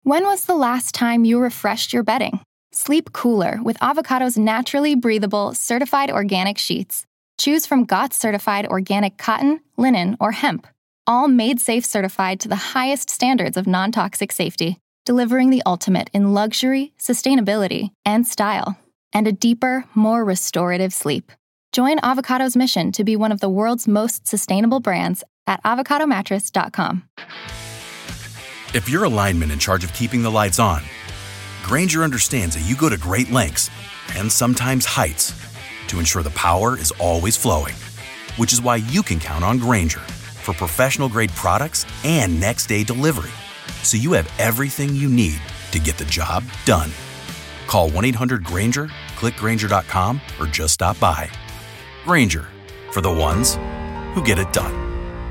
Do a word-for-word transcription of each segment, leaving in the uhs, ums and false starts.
When was the last time you refreshed your bedding? Sleep cooler with Avocado's naturally breathable, certified organic sheets. Choose from G O T S-certified organic cotton, linen, or hemp. All made safe certified to the highest standards of non-toxic safety, delivering the ultimate in luxury, sustainability, and style, and a deeper, more restorative sleep. Join Avocado's mission to be one of the world's most sustainable brands at avocado mattress dot com. If you're a lineman in charge of keeping the lights on, Grainger understands that you go to great lengths, and sometimes heights, to ensure the power is always flowing. Which is why you can count on Grainger for professional-grade products and next-day delivery, so you have everything you need to get the job done. Call one eight hundred Grainger, click Grainger dot com, or just stop by. Grainger, for the ones who get it done.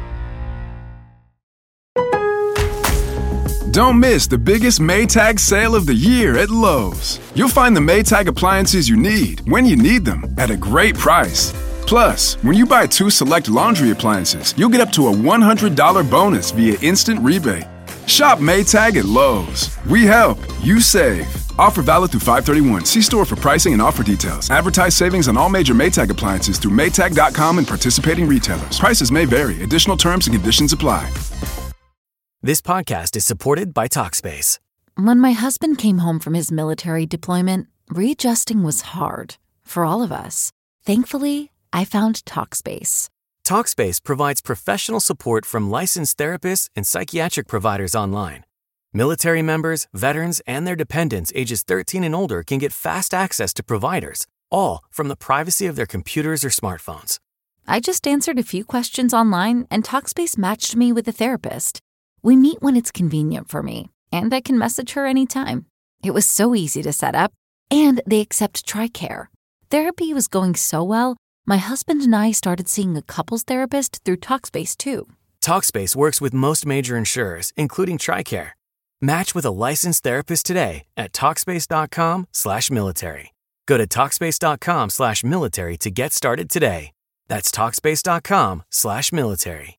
Don't miss the biggest Maytag sale of the year at Lowe's. You'll find the Maytag appliances you need when you need them at a great price. Plus, when you buy two select laundry appliances, you'll get up to a one hundred dollars bonus via instant rebate. Shop Maytag at Lowe's. We help, you save. Offer valid through five thirty-one. See store for pricing and offer details. Advertise savings on all major Maytag appliances through Maytag dot com and participating retailers. Prices may vary. Additional terms and conditions apply. This podcast is supported by Talkspace. When my husband came home from his military deployment, readjusting was hard for all of us. Thankfully, I found Talkspace. Talkspace provides professional support from licensed therapists and psychiatric providers online. Military members, veterans, and their dependents ages thirteen and older can get fast access to providers, all from the privacy of their computers or smartphones. I just answered a few questions online, and Talkspace matched me with a therapist. We meet when it's convenient for me, and I can message her anytime. It was so easy to set up, and they accept TRICARE. Therapy was going so well, my husband and I started seeing a couples therapist through Talkspace, too. Talkspace works with most major insurers, including TRICARE. Match with a licensed therapist today at Talkspace dot com slash military. Go to Talkspace dot com slash military to get started today. That's Talkspace dot com slash military.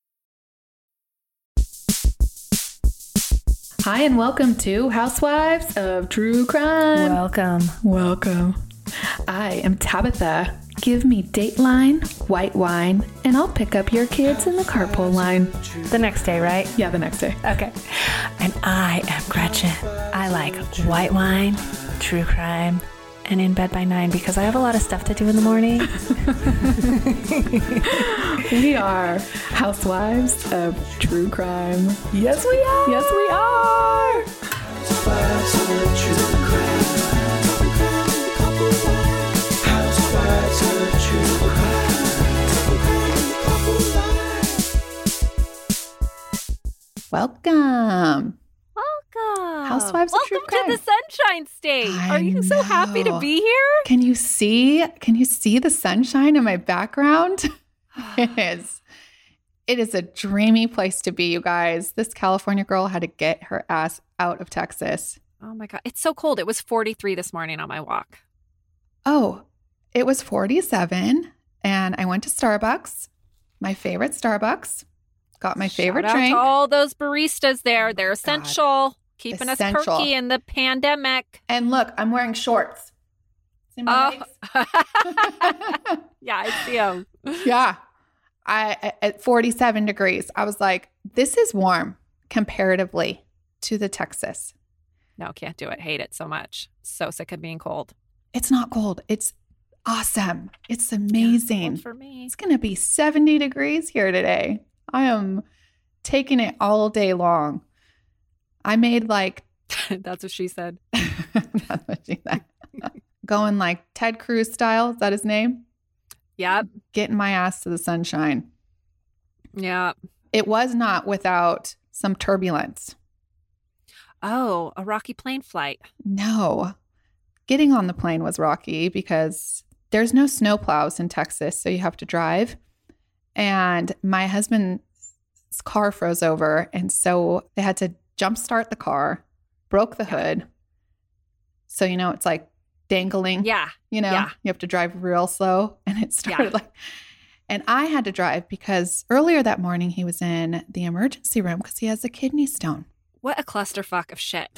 Hi, and welcome to Housewives of True Crime. Welcome. Welcome. I am Tabitha. Give me Dateline, white wine, and I'll pick up your kids in the carpool line. The next day, right? Yeah, the next day. Okay. And I am Gretchen. I like white wine, true crime, and in bed by nine because I have a lot of stuff to do in the morning. We are Housewives of True Crime. Yes, we are. Yes, we are. Housewives of True Crime. Housewives of True Crime. Welcome. Welcome. Housewives of Welcome True Crime. to the Sunshine State. I Are you so happy to know. be here? Can you see? Can you see the sunshine in my background? It is. It is a dreamy place to be, you guys. This California girl had to get her ass out of Texas. Oh my God. It's so cold. It was forty-three this morning on my walk. Oh, it was forty-seven, and I went to Starbucks, my favorite Starbucks. Got my favorite Shout out drink. to all those baristas there. They're essential. Keeping Essential. us perky in the pandemic. And look, I'm wearing shorts. See my Oh. legs? Yeah, I see them. Yeah. I at forty-seven degrees, I was like, this is warm comparatively to the Texas. No, can't do it. Hate it so much. So sick of being cold. It's not cold. It's awesome. It's amazing. Cold for me. It's going to be seventy degrees here today. I am taking it all day long. I made like That's what she said. that's what she said. Going like Ted Cruz style. Is that his name? Yep. Getting my ass to the sunshine. Yeah. It was not without some turbulence. Oh, a rocky plane flight. No. Getting on the plane was rocky because there's no snow plows in Texas, so you have to drive. And my husband's car froze over, and so they had to jumpstart the car, broke the hood. So, you know, it's like dangling. Yeah. You know, Yeah. you have to drive real slow, and it started Yeah. like, and I had to drive because earlier that morning he was in the emergency room because he has a kidney stone. What a clusterfuck of shit.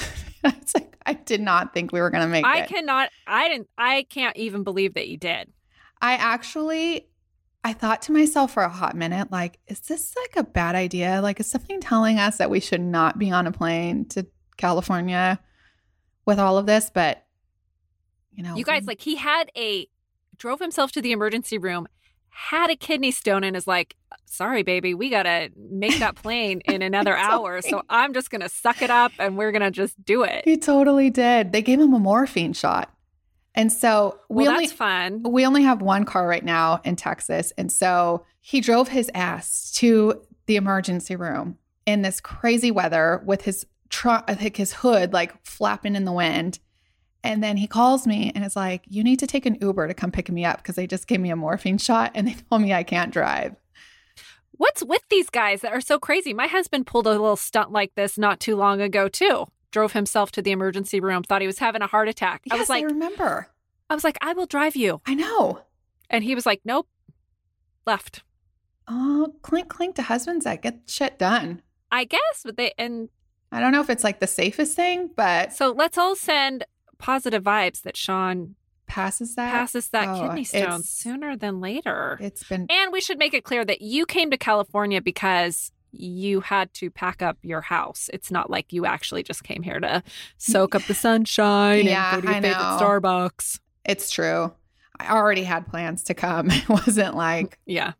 It's like, I did not think we were going to make I it. cannot, I didn't, I can't even believe that you did. I actually, I thought to myself for a hot minute, like, is this like a bad idea? Like, is something telling us that we should not be on a plane to California with all of this? But, you know. You guys, like, he had a, drove himself to the emergency room, had a kidney stone, and is like, sorry, baby, we got to make that plane in another hour. So I'm just going to suck it up and we're going to just do it. He totally did. They gave him a morphine shot. And so we well, only, that's fun. We only have one car right now in Texas. And so he drove his ass to the emergency room in this crazy weather with his truck, I think his hood like flapping in the wind. And then he calls me and is like, you need to take an Uber to come pick me up because they just gave me a morphine shot and they told me I can't drive. What's with these guys that are so crazy? My husband pulled a little stunt like this not too long ago, too. Drove himself to the emergency room, thought he was having a heart attack. Yes, I was like, I remember. I was like, I will drive you. I know. And he was like, nope, left. Oh, clink, clink to husbands that get shit done. I guess, but they, and I don't know if it's like the safest thing, but. So let's all send positive vibes that Sean passes that passes that oh, kidney stone sooner than later. It's been, and we should make it clear that you came to California because you had to pack up your house. It's not like you actually just came here to soak up the sunshine yeah, and go to your I favorite know. Starbucks. It's true. I already had plans to come. It wasn't like, yeah.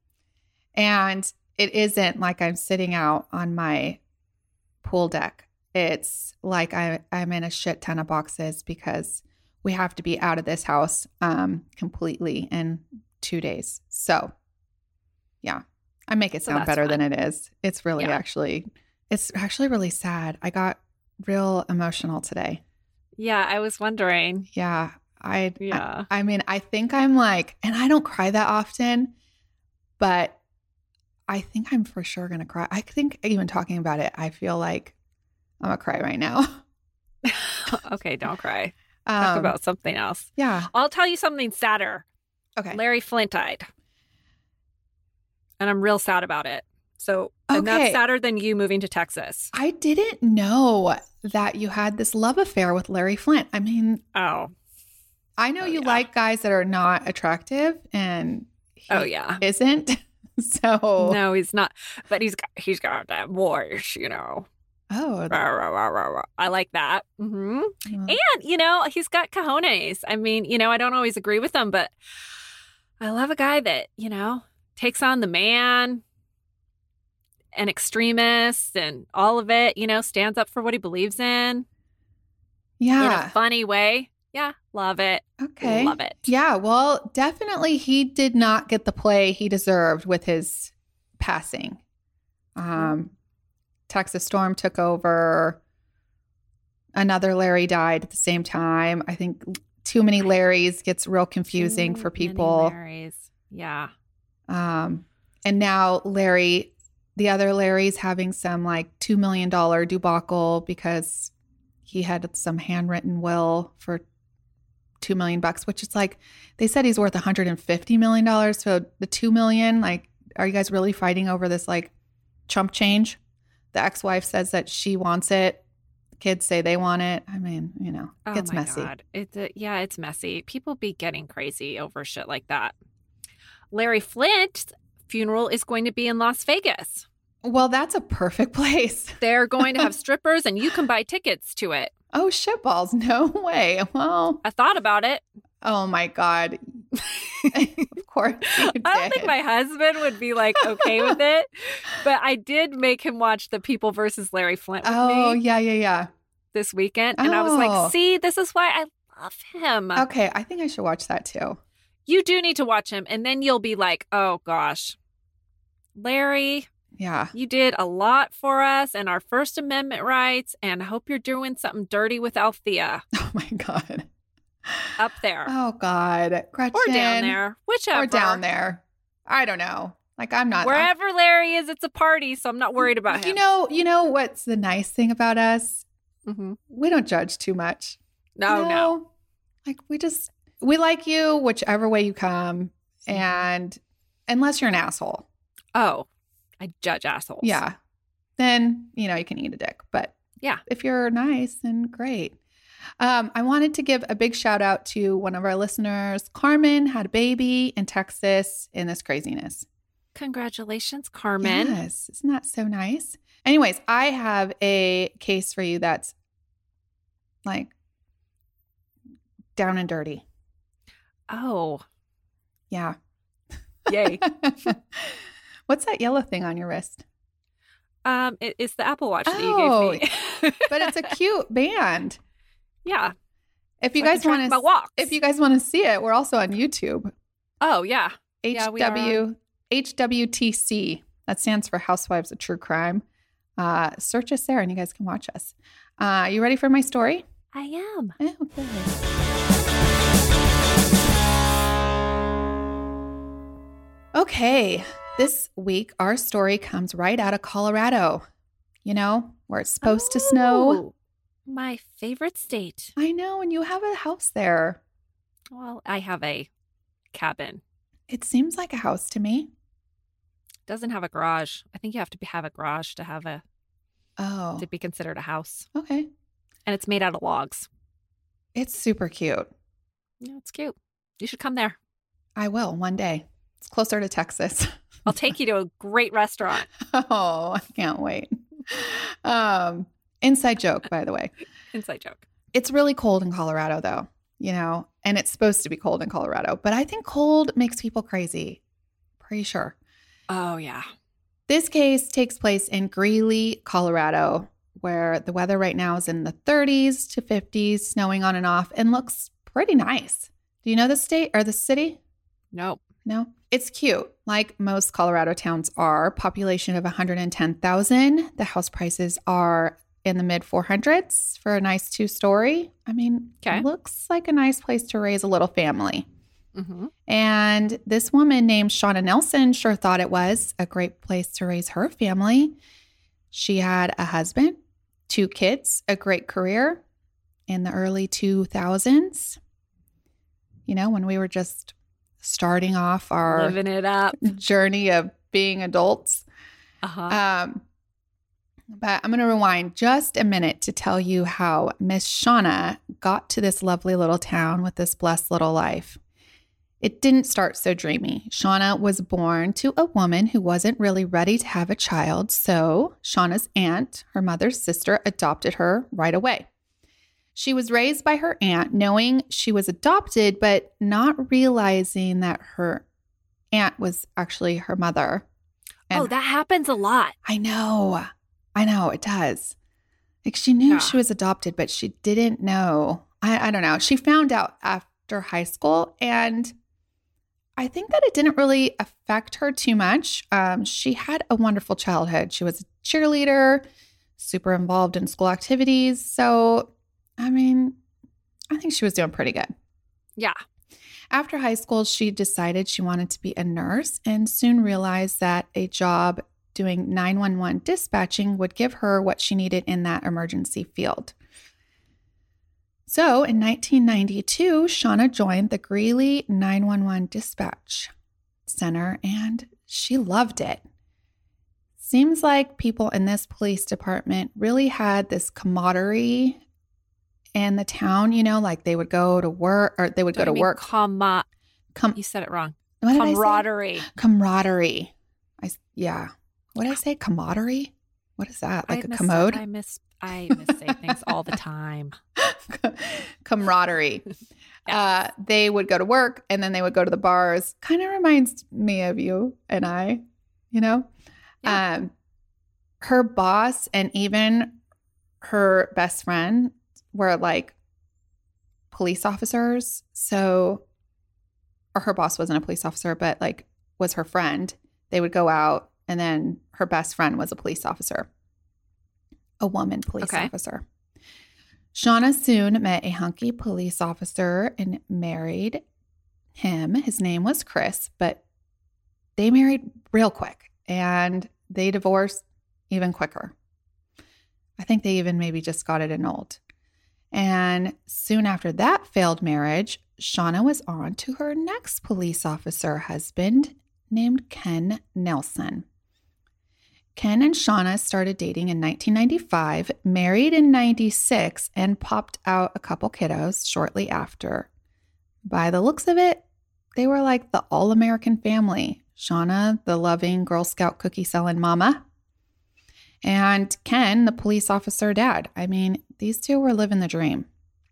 And it isn't like I'm sitting out on my pool deck. It's like I, I'm in a shit ton of boxes because we have to be out of this house um, completely in two days. So, yeah, I make it So sound that's better fun. than it is. It's really Yeah. actually, it's actually really sad. I got real emotional today. Yeah, I was wondering. Yeah. I, Yeah. I, I mean, I think I'm like, and I don't cry that often, but I think I'm for sure going to cry. I think even talking about it, I feel like I'm going to cry right now. Okay, don't cry. Talk Um, about something else. Yeah. I'll tell you something sadder. Okay. Larry Flint died. And I'm real sad about it. So, and that's Okay. sadder than you moving to Texas. I didn't know that you had this love affair with Larry Flint. I mean, Oh. I know Oh, you yeah. like guys that are not attractive, and he Oh, yeah. isn't. So, No, he's not. But he's got, he's got that voice, you know. oh, Rah, rah, rah, rah, rah. I like that. hmm well, And, you know, he's got cojones. I mean, you know, I don't always agree with him, but I love a guy that, you know, takes on the man and extremists and all of it, you know, stands up for what he believes in in yeah. a funny way. Yeah, love it. Okay. Love it. Yeah, well, definitely he did not get the play he deserved with his passing. Um, Texas Storm took over. Another Larry died at the same time. I think too many Larrys gets real confusing Too for many people. Larrys. Yeah. Um, and now Larry, the other Larry's having some like two million dollars debacle because he had some handwritten will for two million bucks, which is like, they said he's worth one hundred fifty million dollars. So the two million, like, are you guys really fighting over this like chump change? The ex-wife says that she wants it. The kids say they want it. I mean, you know, it Oh gets my messy. God. It's a, yeah, it's messy. People be getting crazy over shit like that. Larry Flint's funeral is going to be in Las Vegas. Well, that's a perfect place. They're going to have strippers and you can buy tickets to it. Oh, shitballs. No way. Well, I thought about it. oh my God. Of course you did. I don't think my husband would be like okay with it, but I did make him watch the People versus Larry Flint with Oh, me yeah, yeah, yeah. this weekend. And I was Oh. like, see, this is why I love him. Okay, I think I should watch that too. You do need to watch him. And then you'll be like, oh gosh, Larry, Yeah. you did a lot for us and our First Amendment rights. And I hope you're doing something dirty with Althea Oh my God. up there Oh God. Gretchen. or down there, whichever. Or down there. I don't know. Like I'm not. Wherever Larry is, it's a party. So I'm not worried about him. You know, you know what's the nice thing about us? Mhm. We don't judge too much. No, You no. know? Like we just we like you whichever way you come. And unless you're an asshole. Oh, I judge assholes. Yeah. Then, you know, you can eat a dick. But Yeah. If you're nice, then great. Um, I wanted to give a big shout out to one of our listeners. Carmen had a baby in Texas in this craziness. Congratulations, Carmen. Yes. Isn't that so nice? Anyways, I have a case for you that's like down and dirty. Oh. Yeah. Yay. What's that yellow thing on your wrist? Um, it, it's the Apple Watch that Oh, you gave me. But it's a cute band. Yeah. If you So I guys can track want my to, walks. if you guys want to see it, we're also on YouTube. Oh, yeah. Yeah, we are HW H W T C. That stands for Housewives of True Crime. Uh, search us there, and you guys can watch us. Uh, you ready for my story? I am. Okay. Okay. This week, our story comes right out of Colorado. You know, where it's supposed to snow. Oh, my favorite state. I know, and you have a house there. Well, I have a cabin. It seems like a house to me. Doesn't have a garage. I think you have to be, have a garage to have a Oh, to be considered a house. okay. And it's made out of logs. It's super cute. Yeah, it's cute. You should come there. I will one day. It's closer to Texas. I'll take you to a great restaurant. Oh, I can't wait. Um, inside joke, by the way. Inside joke. It's really cold in Colorado, though, you know, and it's supposed to be cold in Colorado. But I think cold makes people crazy. Pretty sure. Oh, yeah. This case takes place in Greeley, Colorado, where the weather right now is in the thirties to fifties, snowing on and off, and looks pretty nice. Do you know the state or the city? Nope. No? It's cute, like most Colorado towns are. Population of one hundred ten thousand. The house prices are in the mid four hundreds for a nice two-story. I mean, Okay. it looks like a nice place to raise a little family. Mm-hmm. And this woman named Shauna Nelson sure thought it was a great place to raise her family. She had a husband, two kids, a great career in the early two thousands. You know, when we were just starting off our Living it up. journey of being adults. Uh-huh. Um, but I'm going to rewind just a minute to tell you how Miss Shauna got to this lovely little town with this blessed little life. It didn't start so dreamy. Shauna was born to a woman who wasn't really ready to have a child, so Shauna's aunt, her mother's sister, adopted her right away. She was raised by her aunt, knowing she was adopted, but not realizing that her aunt was actually her mother. And oh, that happens a lot. I know. I know, it does. Like she knew Yeah. she was adopted, but she didn't know. I, I don't know. She found out after high school, and I think that it didn't really affect her too much. Um, she had a wonderful childhood. She was a cheerleader, super involved in school activities. So, I mean, I think she was doing pretty good. Yeah. After high school, she decided she wanted to be a nurse and soon realized that a job doing nine one one dispatching would give her what she needed in that emergency field. So in nineteen ninety-two, Shauna joined the Greeley nine one one Dispatch Center and she loved it. Seems like people in this police department really had this camaraderie in the town, you know, like they would go to work or they would go to work. Comma. Com- You said it wrong. what did I say? Camaraderie. Camaraderie. I, s- yeah. What did I say? Camaraderie? What is that? Like I a miss- commode? I miss I miss say things all the time. Camaraderie. Uh, they would go to work and then they would go to the bars. Kind of reminds me of you and I, you know? Yeah. Um, her boss and even her best friend were like police officers. So, or her boss wasn't a police officer, but like was her friend. They would go out and then her best friend was a police officer, a woman police Okay. officer. Shauna soon met a hunky police officer and married him. His name was Chris, but they married real quick and they divorced even quicker. I think they even maybe just got it annulled. And soon after that failed marriage, Shauna was on to her next police officer husband named Ken Nelson. Ken and Shauna started dating in nineteen ninety-five, married in ninety-six, and popped out a couple kiddos shortly after. By the looks of it, they were like the all-American family. Shauna, the loving Girl Scout cookie selling mama, and Ken, the police officer dad. I mean, these two were living the dream.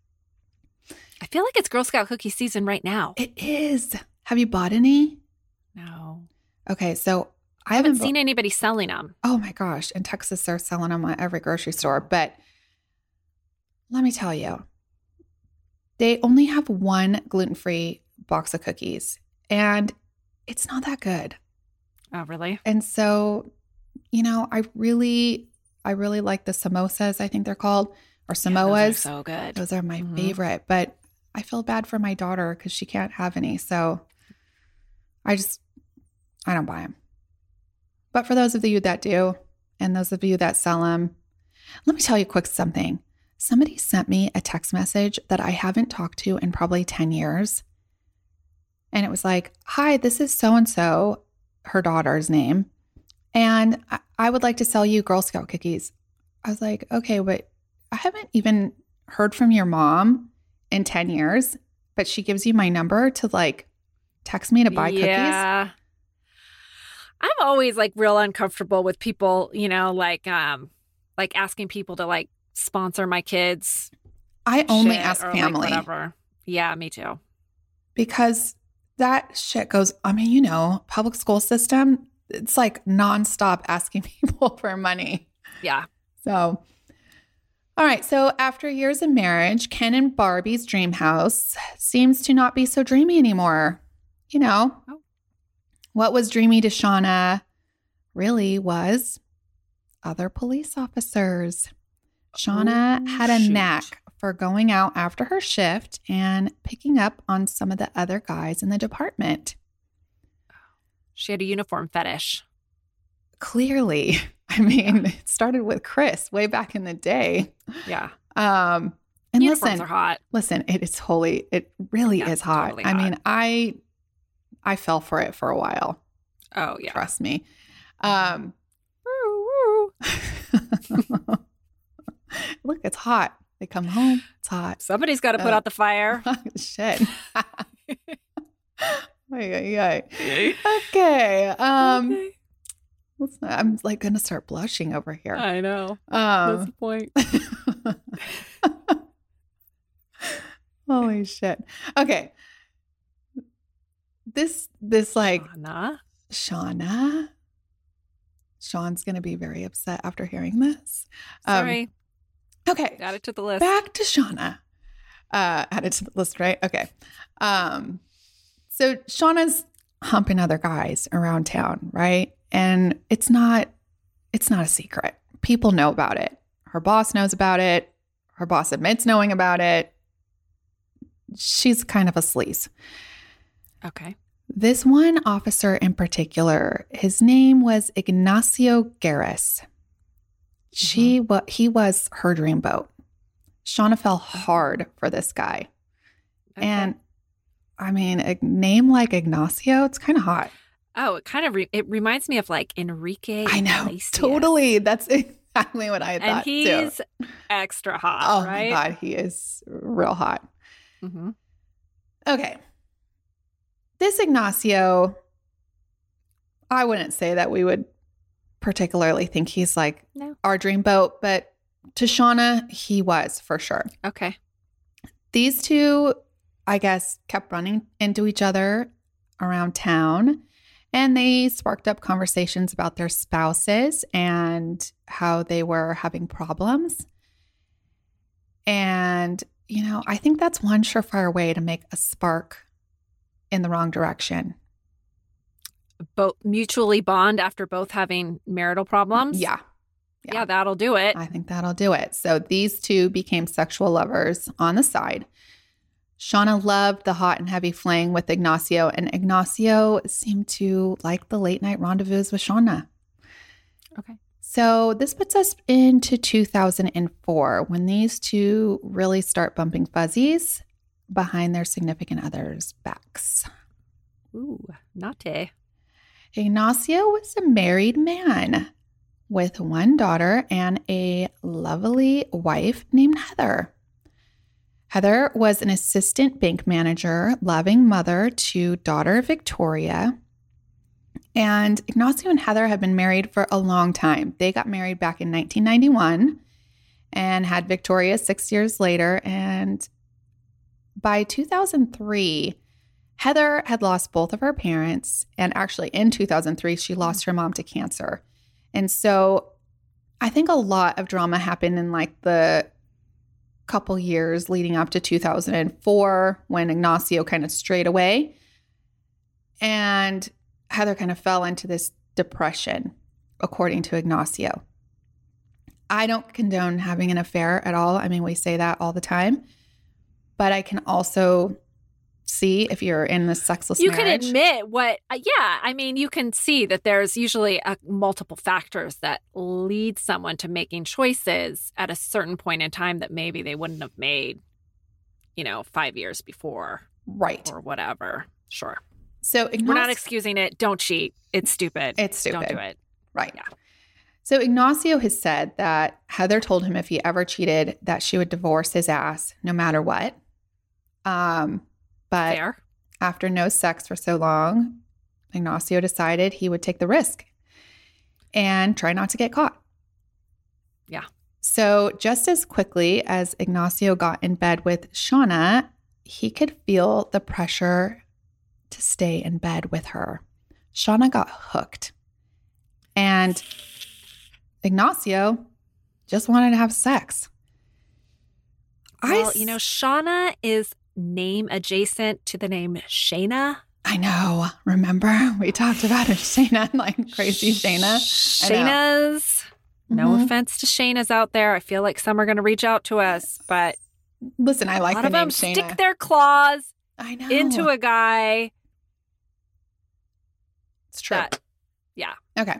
I feel like it's Girl Scout cookie season right now. It is. Have you bought any? No. Okay, so I I haven't haven't seen bu- anybody selling them. Oh my gosh. In Texas, they're selling them at every grocery store. But let me tell you, they only have one gluten-free box of cookies, and it's not that good. Oh, really? And so, you know, I really, I really like the samosas, I think they're called, or Yeah, Samoas. those are so good. Those are my Mhm. favorite, but I feel bad for my daughter because she can't have any. So I just, I don't buy them. But for those of you that do, and those of you that sell them, let me tell you quick something. Somebody sent me a text message that I haven't talked to in probably ten years. And it was like, hi, this is so-and-so, her daughter's name. And I, I would like to sell you Girl Scout cookies. I was like, okay, but I haven't even heard from your mom in ten years, but she gives you my number to like text me to buy cookies. Yeah. I'm always like real uncomfortable with people, you know, like um like asking people to like sponsor my kids. I only shit ask or, like, family whatever. Yeah, me too. because that shit goes, I mean, you know, public school system, it's like nonstop asking people for money. Yeah. So, all right. So after years of marriage, Ken and Barbie's dream house seems to not be so dreamy anymore. You know, Oh. what was dreamy to Shauna really was other police officers. Shauna Oh, had a shoot. knack for going out after her shift and picking up on some of the other guys in the department. She had a uniform fetish. Clearly, I mean, it started with Chris way back in the day. Yeah. Um, and Uniforms listen, are hot. listen, it is totally, it really Yeah, is hot. totally I mean, hot. I, I fell for it for a while. Oh, yeah. Trust me. Um, Woo, woo. look, it's hot. They come home. It's hot. Somebody's got to put Uh, out the fire. Shit. Ay, ay, ay. Okay. Um, Okay. let's not- I'm like going to start blushing over here. I know. That's Um, the point. holy shit. Okay. This, this like Shauna. Shauna. Sean's going to be very upset after hearing this. Um, Sorry. Okay. Add it to the list. Back to Shauna. Uh, added to the list, right? Okay. Um, so Shauna's humping other guys around town, right? And it's not, it's not a secret. People know about it. Her boss knows about it. Her boss admits knowing about it. She's kind of a sleaze. Okay. This one officer in particular, his name was Ignacio Garris. She wa- he was her dreamboat. Shauna fell hard for this guy. Okay. And I mean, a name like Ignacio, it's kind of hot. Oh, it kind of re- it reminds me of like Enrique. I know. Iglesias. Totally. That's exactly what I And thought he's too. extra hot, Oh right? my God, he is real hot. Mm-hmm. Okay. This Ignacio, I wouldn't say that we would particularly think he's like No. our dreamboat, but to Shauna, he was for sure. Okay. These two, I guess, kept running into each other around town, and they sparked up conversations about their spouses and how they were having problems. And, you know, I think that's one surefire way to make a spark in the wrong direction. Both mutually bond after both having marital problems. Yeah. Yeah, that'll do it. I think that'll do it. So these two became sexual lovers on the side. Shauna loved the hot and heavy fling with Ignacio, and Ignacio seemed to like the late night rendezvous with Shauna. Okay. So this puts us into two thousand four when these two really start bumping fuzzies behind their significant others' backs. Ooh, naughty. Ignacio was a married man with one daughter and a lovely wife named Heather. Heather was an assistant bank manager, loving mother to daughter Victoria. And Ignacio and Heather had been married for a long time. They got married back in nineteen ninety-one and had Victoria six years later. And by two thousand three, Heather had lost both of her parents. And actually in two thousand three, she lost her mom to cancer. And so I think a lot of drama happened in like the couple years leading up to two thousand four when Ignacio kind of strayed away. And Heather kind of fell into this depression, according to Ignacio. I don't condone having an affair at all. I mean, we say that all the time. But I can also see if you're in this sexless you marriage. can admit what, uh, yeah, I mean, you can see that there's usually a, multiple factors that lead someone to making choices at a certain point in time that maybe they wouldn't have made, you know, five years before. Right. Or whatever. Sure. So Ignacio, we're not excusing it. Don't cheat. It's stupid. It's stupid. Don't do it. Right. Yeah. So Ignacio has said that Heather told him if he ever cheated that she would divorce his ass no matter what. Um, but Fair. After no sex for so long, Ignacio decided he would take the risk and try not to get caught. Yeah. So just as quickly as Ignacio got in bed with Shauna, he could feel the pressure to stay in bed with her. Shauna got hooked. And Ignacio just wanted to have sex. Well, I, you know, Shauna is name adjacent to the name Shayna. I know. Remember? We talked about it, Shayna, like crazy Shayna. Shayna's. No Mhm. offense to Shayna's out there. I feel like some are going to reach out to us, but Listen, I like a lot the of name them Shayna. stick their claws I know. into a guy. It's true. That, yeah. Okay.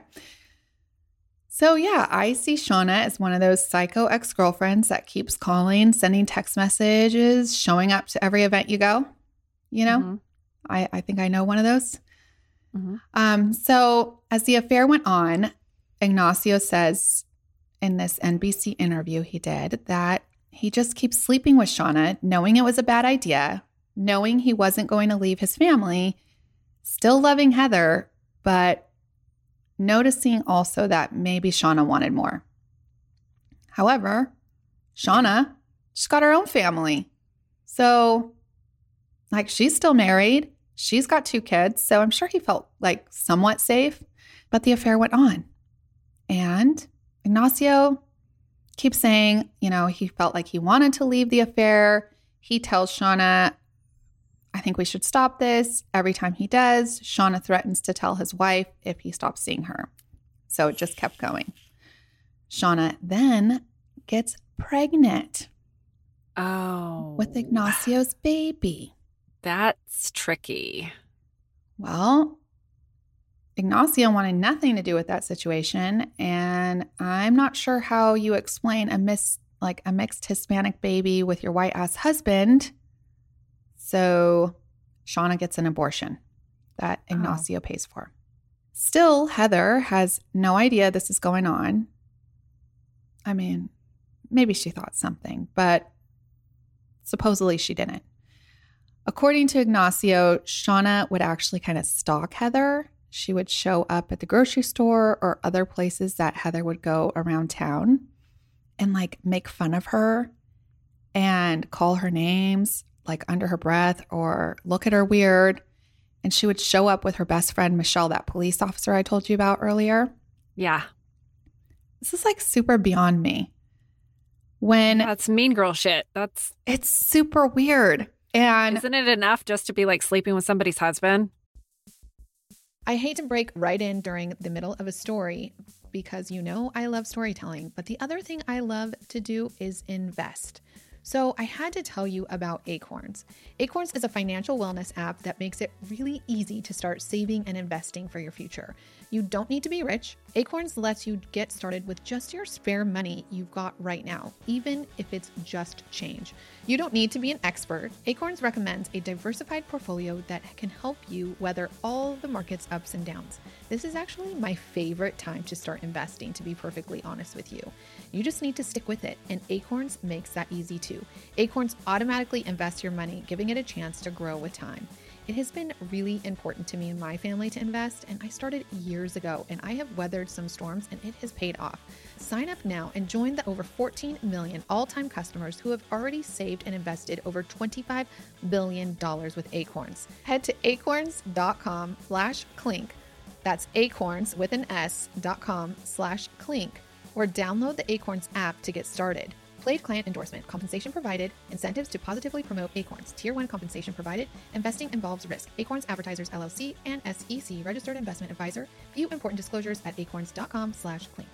So yeah, I see Shauna as one of those psycho ex-girlfriends that keeps calling, sending text messages, showing up to every event you go. You know, Mhm. I, I think I know one of those. Mhm. Um, so as the affair went on, Ignacio says in this N B C interview he did that he just keeps sleeping with Shauna, knowing it was a bad idea, knowing he wasn't going to leave his family, still loving Heather, but noticing also that maybe Shauna wanted more. However, Shauna just got her own family. So, like, she's still married. She's got two kids. So I'm sure he felt like somewhat safe, but the affair went on. And Ignacio keeps saying, you know, he felt like he wanted to leave the affair. He tells Shauna, I think we should stop this. Every time he does, Shauna threatens to tell his wife if he stops seeing her. So it just kept going. Shauna then gets pregnant Oh. with Ignacio's baby. That's tricky. Well, Ignacio wanted nothing to do with that situation, and I'm not sure how you explain a mis like a mixed Hispanic baby with your white ass husband. So Shauna gets an abortion that Ignacio oh. pays for. Still, Heather has no idea this is going on. I mean, maybe she thought something, but supposedly she didn't. According to Ignacio, Shauna would actually kind of stalk Heather. She would show up at the grocery store or other places that Heather would go around town and like make fun of her and call her names like under her breath or look at her weird. And she would show up with her best friend, Michelle, that police officer I told you about earlier. Yeah. This is like super beyond me. When That's mean girl shit. That's it's super weird. And isn't it enough just to be like sleeping with somebody's husband? I hate to break right in during the middle of a story because you know I love storytelling, but the other thing I love to do is invest. So I had to tell you about Acorns. Acorns is a financial wellness app that makes it really easy to start saving and investing for your future. You don't need to be rich. Acorns lets you get started with just your spare money you've got right now, even if it's just change. You don't need to be an expert. Acorns recommends a diversified portfolio that can help you weather all the market's ups and downs. This is actually my favorite time to start investing, to be perfectly honest with you. You just need to stick with it, and Acorns makes that easy too. Acorns automatically invests your money, giving it a chance to grow with time. It has been really important to me and my family to invest, and I started years ago, and I have weathered some storms, and it has paid off. Sign up now and join the over fourteen million all-time customers who have already saved and invested over twenty-five billion dollars with Acorns. Head to acorns.com slash clink. That's acorns with an S dot com slash clink, or download the Acorns app to get started. Paid client endorsement. Compensation provided. Incentives to positively promote Acorns. Tier one compensation provided. Investing involves risk. Acorns Advertisers L L C and S E C Registered Investment Advisor. View important disclosures at acorns.com slash clink.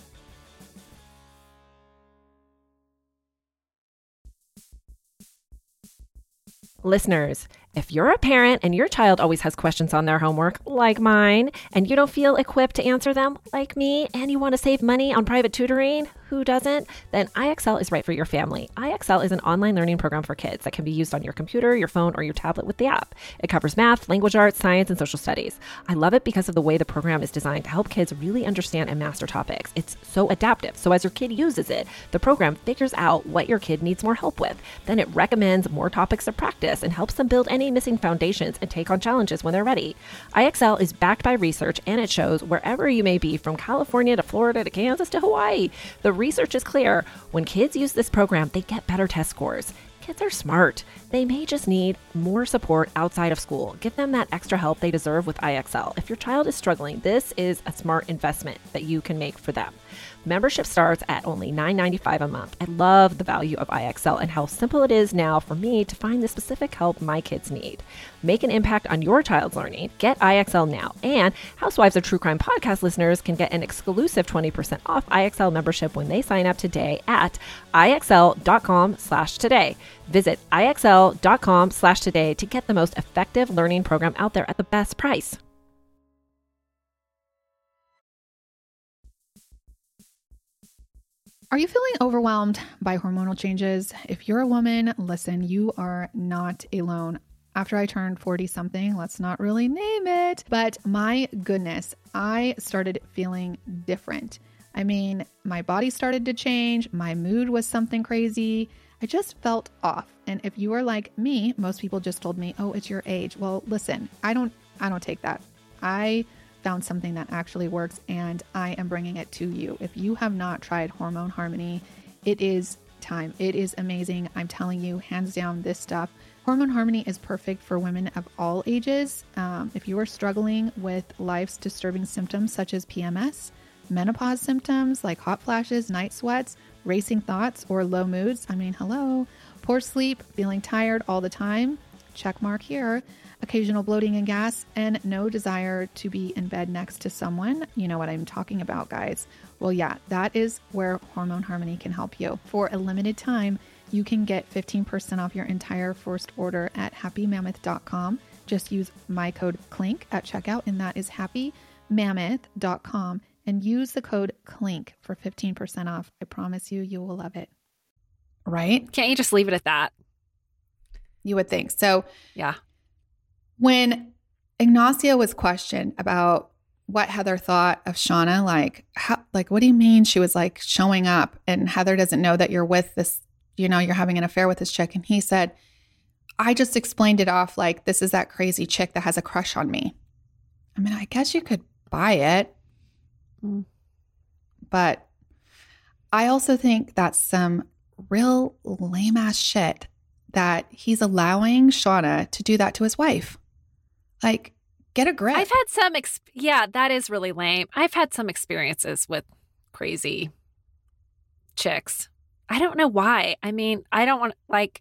Listeners, if you're a parent and your child always has questions on their homework, like mine, and you don't feel equipped to answer them, like me, and you want to save money on private tutoring, who doesn't? Then I X L is right for your family. I X L is an online learning program for kids that can be used on your computer, your phone, or your tablet with the app. It covers math, language arts, science, and social studies. I love it because of the way the program is designed to help kids really understand and master topics. It's so adaptive. So as your kid uses it, the program figures out what your kid needs more help with. Then it recommends more topics to practice and helps them build any missing foundations and take on challenges when they're ready. I X L is backed by research, and it shows wherever you may be, from California to Florida to Kansas to Hawaii. The research is clear. When kids use this program, they get better test scores. Kids are smart. They may just need more support outside of school. Give them that extra help they deserve with I X L. If your child is struggling, this is a smart investment that you can make for them. Membership starts at only nine ninety-five a month. I love the value of I X L and how simple it is now for me to find the specific help my kids need. Make an impact on your child's learning. Get I X L now. And Housewives of True Crime podcast listeners can get an exclusive twenty percent off I X L membership when they sign up today at IXL.com slash today. Visit IXL.com slash today to get the most effective learning program out there at the best price. Are you feeling overwhelmed by hormonal changes? If you're a woman, listen, you are not alone. After I turned forty something, let's not really name it, but my goodness, I started feeling different. I mean, my body started to change. My mood was something crazy. I just felt off. And if you are like me, most people just told me, oh, it's your age. Well, listen, I don't, I don't take that. I found something that actually works, and I am bringing it to you. If you have not tried Hormone Harmony, it is time. It is amazing. I'm telling you, hands down, this stuff. Hormone Harmony is perfect for women of all ages. Um, if you are struggling with life's disturbing symptoms such as P M S, menopause symptoms like hot flashes, night sweats, racing thoughts, or low moods, I mean, hello, poor sleep, feeling tired all the time, check mark here, occasional bloating and gas, and no desire to be in bed next to someone. You know what I'm talking about, guys. Well, yeah, that is where Hormone Harmony can help you. For a limited time, you can get fifteen percent off your entire first order at happy mammoth dot com. Just use my code CLINK at checkout, and that is happy mammoth dot com, and use the code CLINK for fifteen percent off. I promise you, you will love it. Right? Can't you just leave it at that? You would think. So, yeah. When Ignacia was questioned about what Heather thought of Shauna, like, how, like, what do you mean? She was like showing up, and Heather doesn't know that you're with this, you know, you're having an affair with this chick. And he said, I just explained it off like, this is that crazy chick that has a crush on me. I mean, I guess you could buy it, mm. but I also think that's some real lame ass shit that he's allowing Shauna to do that to his wife. Like, get a grip. I've had some, ex- yeah, that is really lame. I've had some experiences with crazy chicks. I don't know why. I mean, I don't want, like,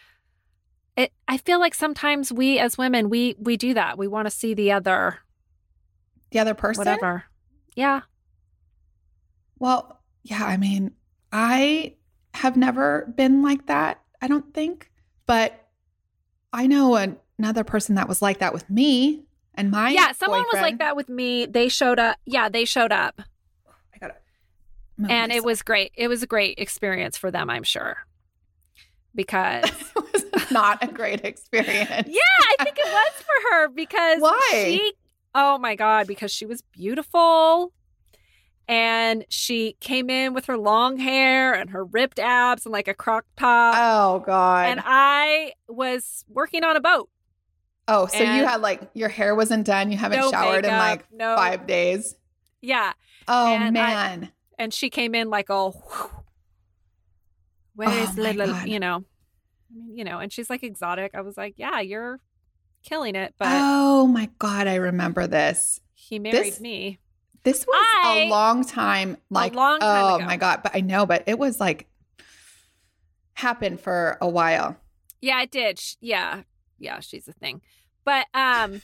it. I feel like sometimes we as women, we we do that. We want to see the other. The other person? Whatever. Yeah. Well, yeah, I mean, I have never been like that, I don't think. But I know another person that was like that with me and my Yeah, someone boyfriend. was like that with me. They showed up. Yeah, they showed up. I got it. And it was great. It was a great experience for them, I'm sure. Because it was not a great experience. Yeah, I think it was for her because Why? she oh my God, because she was beautiful. And she came in with her long hair and her ripped abs and like a crop top. Oh God. And I was working on a boat. Oh, so And you had like your hair wasn't done. You haven't no showered in makeup, like no- five days. Yeah. Oh And I- man. And she came in like, oh, where Oh, is my little, God. you know, I mean, you know, and she's like exotic. I was like, yeah, you're killing it. But Oh my God, I remember this. he married this- me. This was I- a long time, like long time oh ago. my God, but I know, but it was like happened for a while. Yeah, it did. Sh- Yeah. Yeah, she's a thing. But um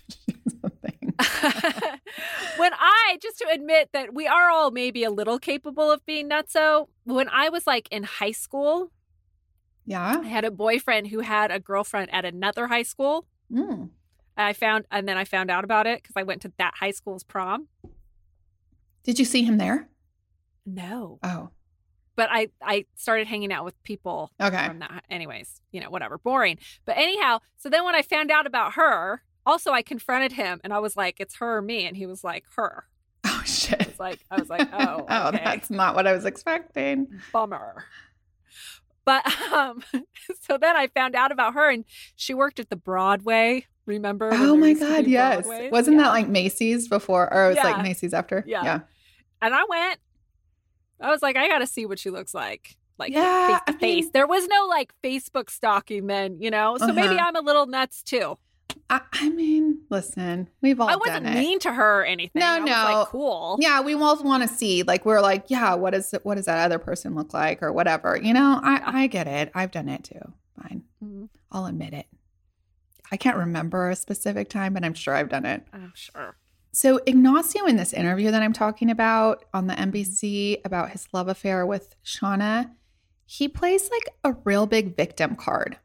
when I, just to admit that we are all maybe a little capable of being nutso, when I was like in high school, Yeah. I had a boyfriend who had a girlfriend at another high school. Mm. I found, and then I found out about it because I went to that high school's prom. Did you see him there? No. Oh, But I, I started hanging out with people okay. from that. Anyways, you know, whatever, boring. But anyhow, so then when I found out about her, also I confronted him and I was like, it's her or me. And he was like, her. Oh shit. It's like, I was like, oh, oh, okay. that's not what I was expecting. Bummer. But um, so then I found out about her and she worked at the Broadway. Remember? when Oh there my used to God, be yes. Broadways? Wasn't Yeah. that like Macy's before, or it was Yeah. like Macy's after? Yeah. Yeah. And I went. I was like, I got to see what she looks like. Like Yeah, face to I face. mean- There was no like Facebook stalking then, you know? So maybe Uh-huh. I'm a little nuts too. I, I mean, listen, we've all I done wasn't it. mean to her or anything. No, I was no. like, cool. Yeah, we all want to see. Like, we're like, yeah, what is what does that other person look like, or whatever. You know, I Yeah. I get it. I've done it too. Fine, Mhm. I'll admit it. I can't remember a specific time, but I'm sure I've done it. I'm sure. So Ignacio, in this interview that I'm talking about on the N B C about his love affair with Shauna, he plays like a real big victim card.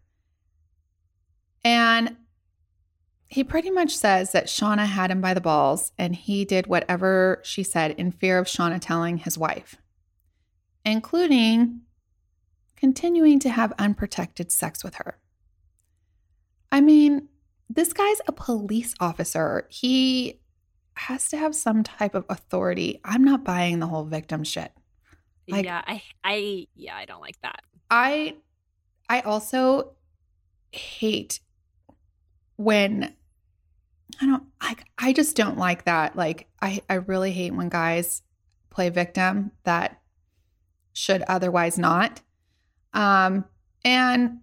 And he pretty much says that Shauna had him by the balls and he did whatever she said in fear of Shauna telling his wife, including continuing to have unprotected sex with her. I mean, this guy's a police officer. He has to have some type of authority. I'm not buying the whole victim shit. Like- yeah, I, I, yeah, I don't like that. I I also hate when I don't like I just don't like that. Like I I really hate when guys play victim that should otherwise not. Um and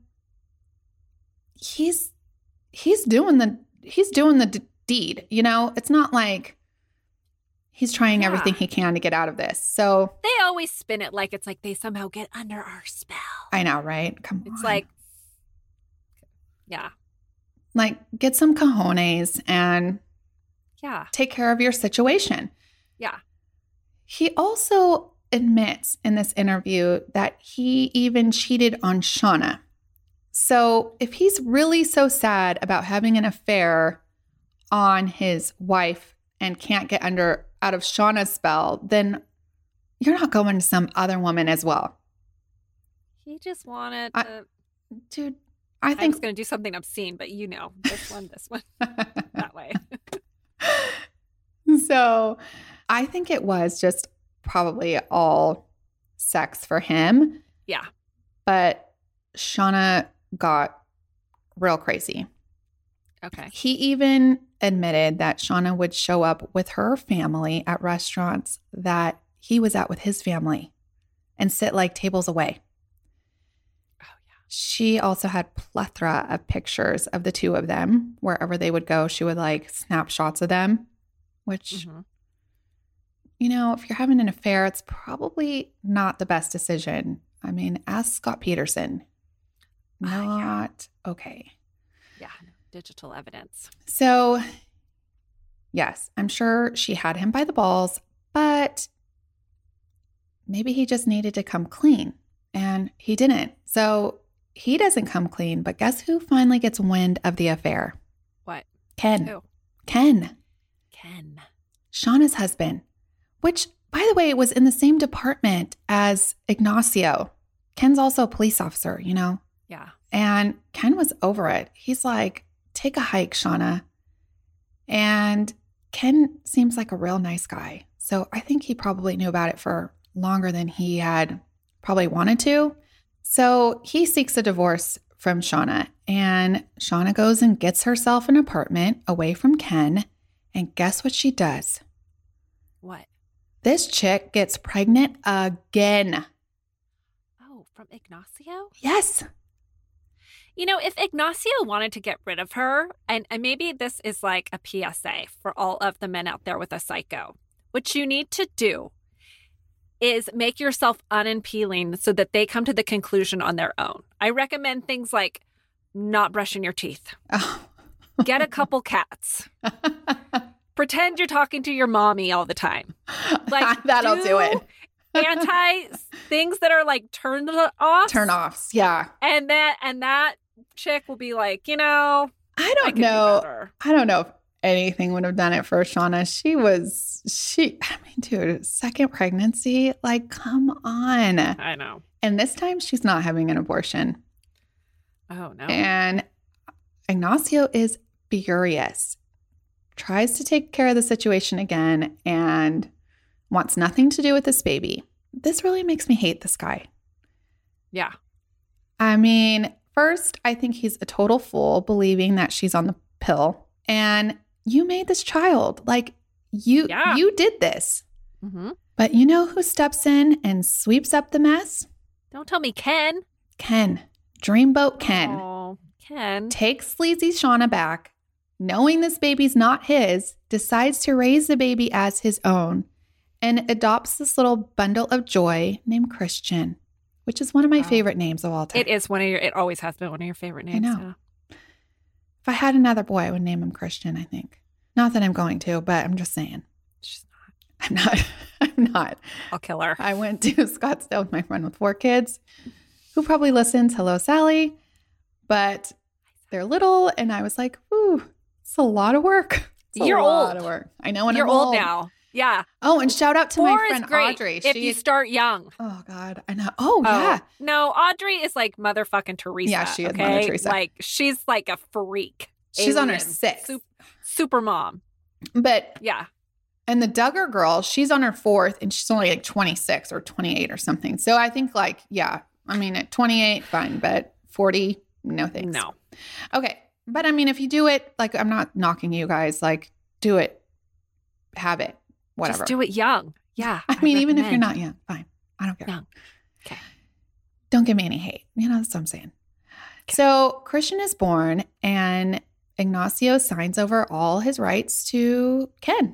he's he's doing the he's doing the d- deed, you know? It's not like he's trying Yeah. everything he can to get out of this. So They always spin it like it's like they somehow get under our spell. I know, right? Come on. It's like, yeah, like get some cojones and yeah, take care of your situation. yeah. He also admits in this interview that he even cheated on Shauna. So if he's really so sad about having an affair on his wife and can't get under out of Shauna's spell, then you're not going to some other woman as well. He just wanted I- to. Dude, I I think was going to do something obscene, but you know, this one, this one, that way. So I think it was just probably all sex for him. Yeah. But Shauna got real crazy. Okay. He even admitted that Shauna would show up with her family at restaurants that he was at with his family and sit like tables away. Oh, yeah. She also had plethora of pictures of the two of them. Wherever they would go, she would like snap shots of them, which, Mhm. you know, if you're having an affair, it's probably not the best decision. I mean, ask Scott Peterson. Uh, yeah. Not okay. Yeah. Digital evidence. So, yes, I'm sure she had him by the balls, but maybe he just needed to come clean. And he didn't. So he doesn't come clean. But guess who finally gets wind of the affair? What? Ken. Who? Ken. Ken. Shauna's husband, which, by the way, was in the same department as Ignacio. Ken's also a police officer, you know? Yeah. And Ken was over it. He's like, take a hike, Shauna. And Ken seems like a real nice guy. So I think he probably knew about it for longer than he had probably wanted to. So he seeks a divorce from Shauna. And Shauna goes and gets herself an apartment away from Ken. And guess what she does? What? This chick gets pregnant again. Oh, from Ignacio? Yes. You know, if Ignacio wanted to get rid of her, and, and maybe this is like a P S A for all of the men out there with a psycho, what you need to do is make yourself unappealing so that they come to the conclusion on their own. I recommend things like not brushing your teeth. Oh. Get a couple cats. Pretend you're talking to your mommy all the time. Like That'll do, do it. Anti things that are like turn off. Turn offs, yeah. And that and that chick will be like, you know, I don't I know. Do I don't know if anything would have done it for Shauna. She was she I mean, dude, second pregnancy, like come on. I know. And this time she's not having an abortion. Oh no. And Ignacio is furious. Tries to take care of the situation again and wants nothing to do with this baby. This really makes me hate this guy. Yeah. I mean, first, I think he's a total fool believing that she's on the pill. And you made this child. Like, you yeah. you did this. Mm-hmm. But you know who steps in and sweeps up the mess? Don't tell me Ken. Ken. Dreamboat Ken. Oh, Ken. Takes sleazy Shauna back, knowing this baby's not his, decides to raise the baby as his own, and adopts this little bundle of joy named Christian, which is one of my wow. favorite names of all time. It is one of your, it always has been one of your favorite names. I know. Yeah. If I had another boy, I would name him Christian, I think. Not that I'm going to, but I'm just saying. She's not. I'm not. I'm not. I'll kill her. I went to Scottsdale with my friend with four kids who probably listens. Hello, Sally. But they're little, and I was like, ooh, it's a lot of work. It's You're a lot old. of work. I know, and You're I'm old old now. Yeah. Oh, and shout out to Four my friend is great Audrey. if She, you start young. oh God, I know. Oh, Oh, yeah. No, Audrey is like motherfucking Teresa. Yeah, she is okay? Mother Teresa. Like she's like a freak. She's on her Alien. sixth. Sup- super mom. But Yeah. and the Duggar girl, she's on her fourth, and she's only like twenty-six or twenty-eight or something. So I think like, yeah, I mean at twenty-eight, fine, but forty, no thanks. No. Okay, but I mean if you do it, like I'm not knocking you guys, like do it, have it, whatever. Just do it young. Yeah. I mean, even if you're recommend. not young, fine. I don't care. Young. Okay. Don't give me any hate. You know, that's what I'm saying. Okay. So Christian is born, and Ignacio signs over all his rights to Ken.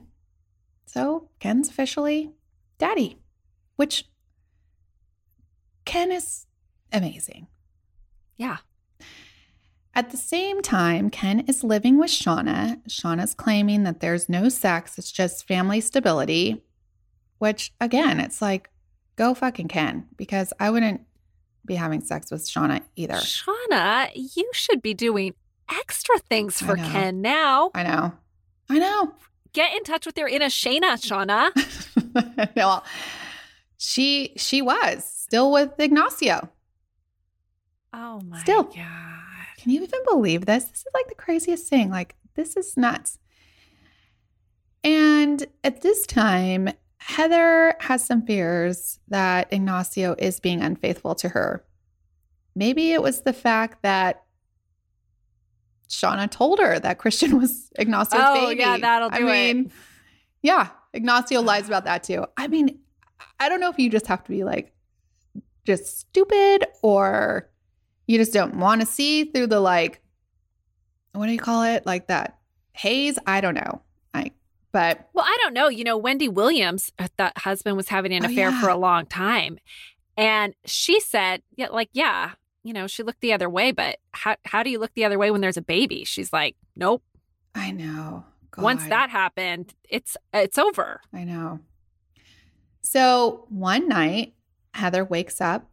So Ken's officially daddy, which Ken is amazing. Yeah. At the same time, Ken is living with Shauna. Shauna's claiming that there's no sex, it's just family stability, which again, it's like, go fucking Ken, because I wouldn't be having sex with Shauna either. Shauna, you should be doing extra things I for know. Ken now. I know. I know. Get in touch with your inner Shayna, Shauna. Well, she she was still with Ignacio. Oh my Still. God. Can you even believe this? This is like the craziest thing. Like, this is nuts. And at this time, Heather has some fears that Ignacio is being unfaithful to her. Maybe it was the fact that Shauna told her that Christian was Ignacio's Oh, baby. yeah, that'll do I it. mean, yeah, Ignacio lies about that too. I mean, I don't know if you just have to be like just stupid, or you just don't want to see through the like, what do you call it? Like that haze? I don't know. I, but Well, I don't know. You know, Wendy Williams, uh, the husband, was having an Oh, affair yeah. for a long time. And she said, yeah, like, yeah, you know, she looked the other way, but how how do you look the other way when there's a baby? She's like, nope. I know. God. Once that happened, it's it's over. I know. So one night, Heather wakes up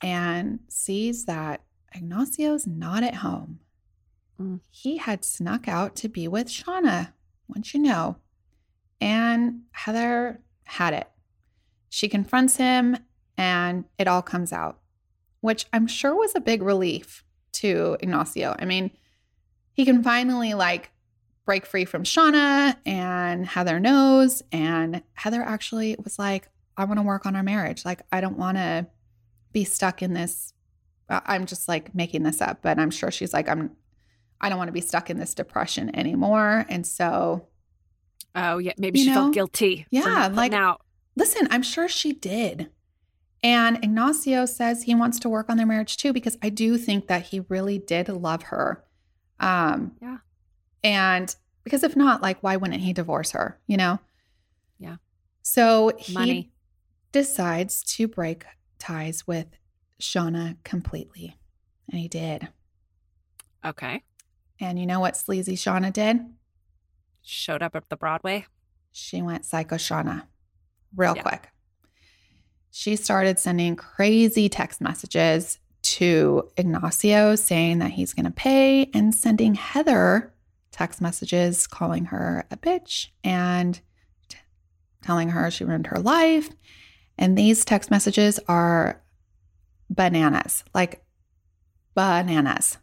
and sees that Ignacio's not at home. Mm. He had snuck out to be with Shauna, once you know. And Heather had it. She confronts him and it all comes out, which I'm sure was a big relief to Ignacio. I mean, he can finally like break free from Shauna, and Heather knows. And Heather actually was like, I want to work on our marriage. Like, I don't want to be stuck in this. I'm just like making this up, but I'm sure she's like, I'm, I don't want to be stuck in this depression anymore. And so. Oh, yeah. Maybe you she know, felt guilty. Yeah. For not like, out. Listen, I'm sure she did. And Ignacio says he wants to work on their marriage too, because I do think that he really did love her. Um, yeah. And because if not, like, why wouldn't he divorce her, you know? Yeah. So he Money. decides to break ties with Shauna completely. And he did. Okay. And you know what sleazy Shauna did? Showed up at the Broadway. She went psycho Shauna real Yeah. quick. She started sending crazy text messages to Ignacio saying that he's going to pay, and sending Heather text messages calling her a bitch and t- telling her she ruined her life. And these text messages are bananas, like bananas.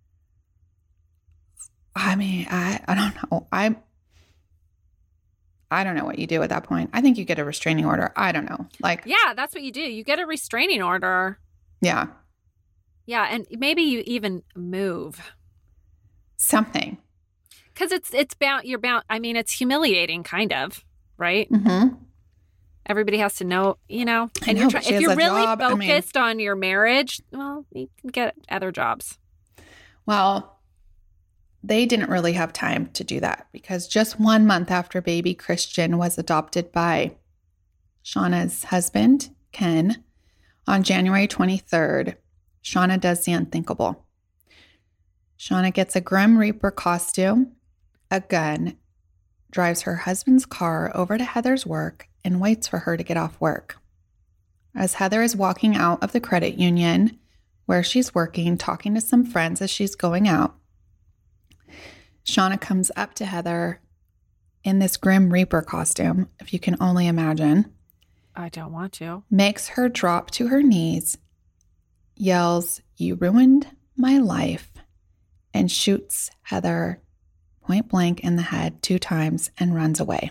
I mean, I, I don't know. I I don't know what you do at that point. I think you get a restraining order. I don't know. Like, Yeah, that's what you do. You get a restraining order. yeah, Yeah, and maybe you even move. something. Because it's it's bound you're bound I mean, it's humiliating kind of, right? Mm-hmm. Everybody has to know, you know. I And know, you're but trying she if has you're a really job. I mean- focused on your marriage, well, you can get other jobs. Well, they didn't really have time to do that, because just one month after baby Christian was adopted by Shauna's husband, Ken, on January twenty-third, Shauna does the unthinkable. Shauna gets a Grim Reaper costume, a gun, drives her husband's car over to Heather's work, and waits for her to get off work. As Heather is walking out of the credit union where she's working, talking to some friends as she's going out, Shauna comes up to Heather in this Grim Reaper costume, if you can only imagine, I don't want to. makes her drop to her knees, yells, "You ruined my life," and shoots Heather point blank in the head two times and runs away.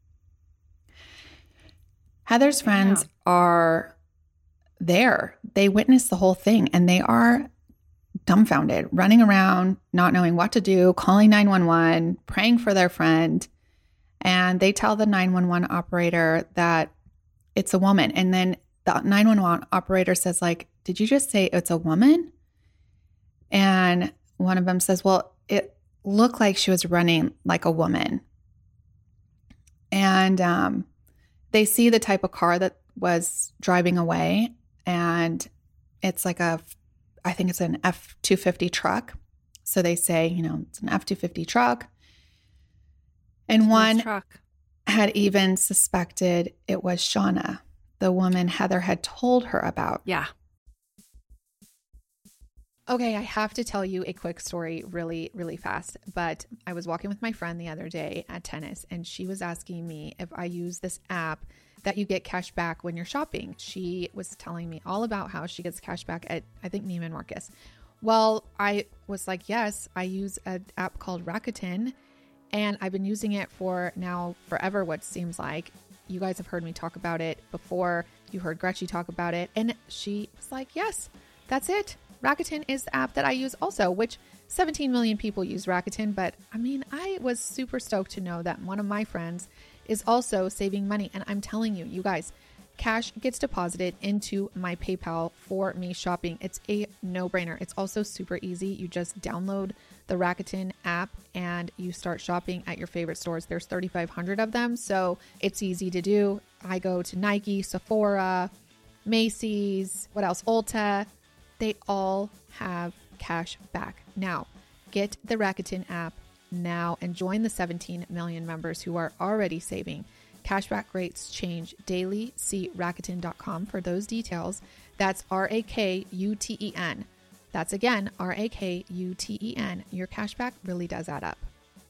Heather's friends Yeah. are there. They witness the whole thing, and they are dumbfounded, running around, not knowing what to do, calling nine one one, praying for their friend. And they tell the nine one one operator that it's a woman. And then the nine one one operator says, like, did you just say it's a woman? And one of them says, well, it looked like she was running like a woman. And um, they see the type of car that was driving away. And it's like a, I think it's an F two fifty truck. So they say, you know, it's an F two fifty truck. And Nice one truck. had even suspected it was Shauna, the woman Heather had told her about. Yeah. Okay, I have to tell you a quick story really, really fast. But I was walking with my friend the other day at tennis, and she was asking me if I use this app that you get cash back when you're shopping. She was telling me all about how she gets cash back at, I think, Neiman Marcus. Well, I was like, yes, I use an app called Rakuten, and I've been using it for now forever, what seems like. You guys have heard me talk about it before. You heard Gretchen talk about it. And she was like, yes, that's it. Rakuten is the app that I use also, which seventeen million people use Rakuten. But I mean, I was super stoked to know that one of my friends is also saving money. And I'm telling you, you guys, cash gets deposited into my PayPal for me shopping. It's a no-brainer. It's also super easy. You just download the Rakuten app and you start shopping at your favorite stores. There's thirty-five hundred of them, so it's easy to do. I go to Nike, Sephora, Macy's, what else? Ulta. They all have cash back. Now, get the Rakuten app now and join the seventeen million members who are already saving Cashback rates change daily. See Rakuten dot com for those details. That's R A K U T E N. That's again, R A K U T E N. Your cashback really does add up.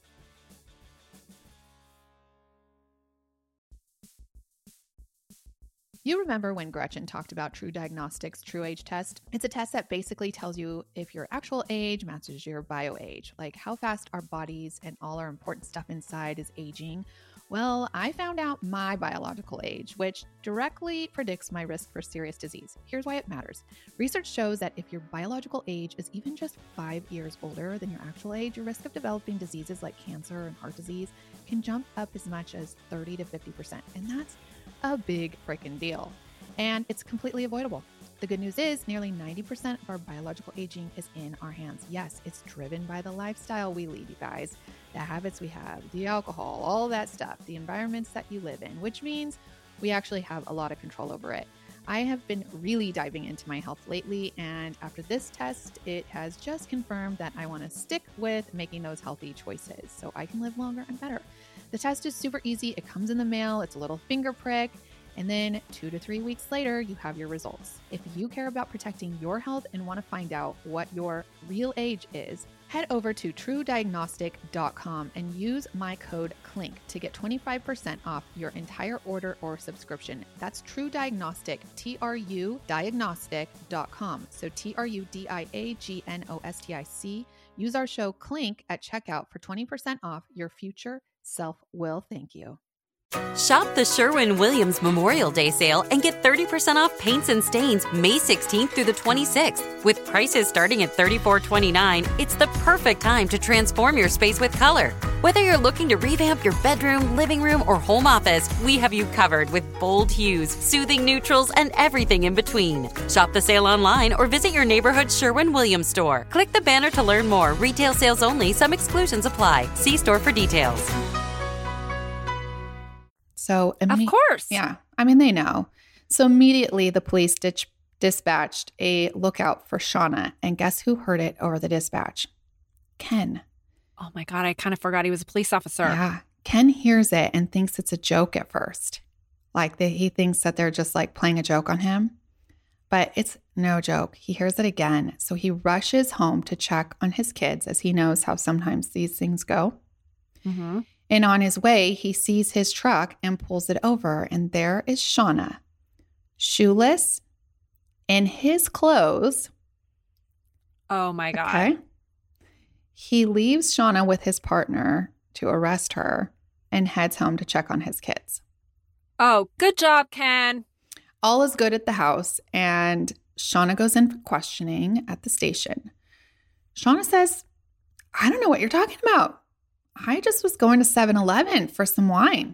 You remember when Gretchen talked about True Diagnostics' True Age Test? It's a test that basically tells you if your actual age matches your bio age, like how fast our bodies and all our important stuff inside is aging. Well, I found out my biological age, which directly predicts my risk for serious disease. Here's why it matters. Research shows that if your biological age is even just five years older than your actual age, your risk of developing diseases like cancer and heart disease can jump up as much as thirty to fifty percent. And that's a big freaking deal. And it's completely avoidable. The good news is nearly ninety percent of our biological aging is in our hands. Yes, it's driven by the lifestyle we lead, you guys, the habits we have, the alcohol, all that stuff, the environments that you live in, which means we actually have a lot of control over it. I have been really diving into my health lately, and after this test, it has just confirmed that I want to stick with making those healthy choices so I can live longer and better. The test is super easy. It comes in the mail. It's a little finger prick. And then two to three weeks later, you have your results. If you care about protecting your health and want to find out what your real age is, head over to true diagnostic dot com and use my code CLINK to get twenty-five percent off your entire order or subscription. That's True Diagnostic, T R U diagnostic dot com. So T R U D I A G N O S T I C. Use our show CLINK at checkout for twenty percent off. Your future self will thank you. Shop the Sherwin-Williams Memorial Day sale and get thirty percent off paints and stains May sixteenth through the twenty-sixth. With prices starting at thirty-four twenty-nine, it's the perfect time to transform your space with color. Whether you're looking to revamp your bedroom, living room, or home office, we have you covered with bold hues, soothing neutrals, and everything in between. Shop the sale online or visit your neighborhood Sherwin-Williams store. Click the banner to learn more. Retail sales only. Some exclusions apply. See store for details. So, of course. Yeah. I mean, they know. So immediately the police ditch, dispatched a lookout for Shauna. And guess who heard it over the dispatch? Ken. Oh my God. I kind of forgot he was a police officer. Yeah. Ken hears it and thinks it's a joke at first. Like that he thinks that they're just like playing a joke on him. But it's no joke. He hears it again. So he rushes home to check on his kids as he knows how sometimes these things go. Mm-hmm. And on his way, he sees his truck and pulls it over. And there is Shauna, shoeless, in his clothes. Oh, my God. Okay. He leaves Shauna with his partner to arrest her and heads home to check on his kids. Oh, good job, Ken. All is good at the house, and Shauna goes in for questioning at the station. Shauna says, I don't know what you're talking about. I just was going to seven eleven for some wine.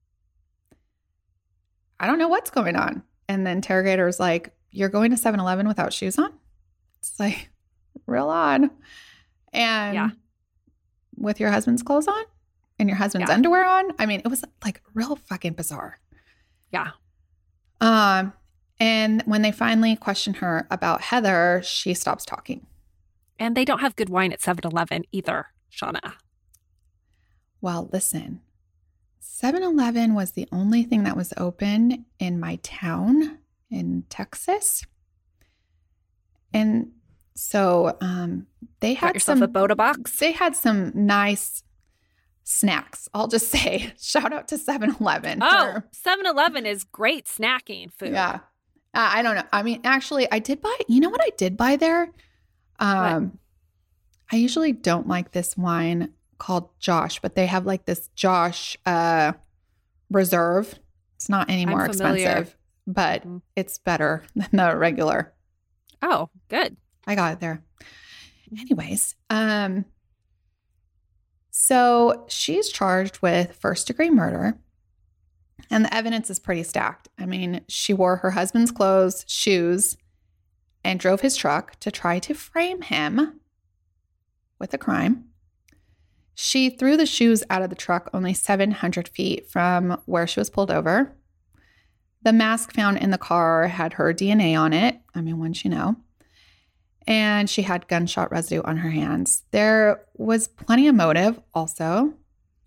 I don't know what's going on. And the interrogator is like, you're going to seven eleven without shoes on? It's like, real odd. And yeah. with your husband's clothes on and your husband's yeah. underwear on? I mean, it was like real fucking bizarre. Yeah. Um, and when they finally question her about Heather, she stops talking. And they don't have good wine at seven eleven either, Shauna. Well, listen, seven eleven was the only thing that was open in my town in Texas. And so um, they had Got yourself some, a Boda box? They had some nice snacks. I'll just say, shout out to seven eleven. Oh, seven eleven is great snacking food. Yeah. Uh, I don't know. I mean, actually, I did buy, you know what I did buy there? Um, what? I usually don't like this wine called Josh, but they have like this Josh uh, Reserve. It's not any more expensive, but mm-hmm. it's better than the regular. Oh, good. I got it there. Anyways, um, so she's charged with first degree murder, and the evidence is pretty stacked. I mean, she wore her husband's clothes, shoes, and drove his truck to try to frame him with a crime. She threw the shoes out of the truck only seven hundred feet from where she was pulled over. The mask found in the car had her D N A on it. I mean, wouldn't you know? And she had gunshot residue on her hands. There was plenty of motive also.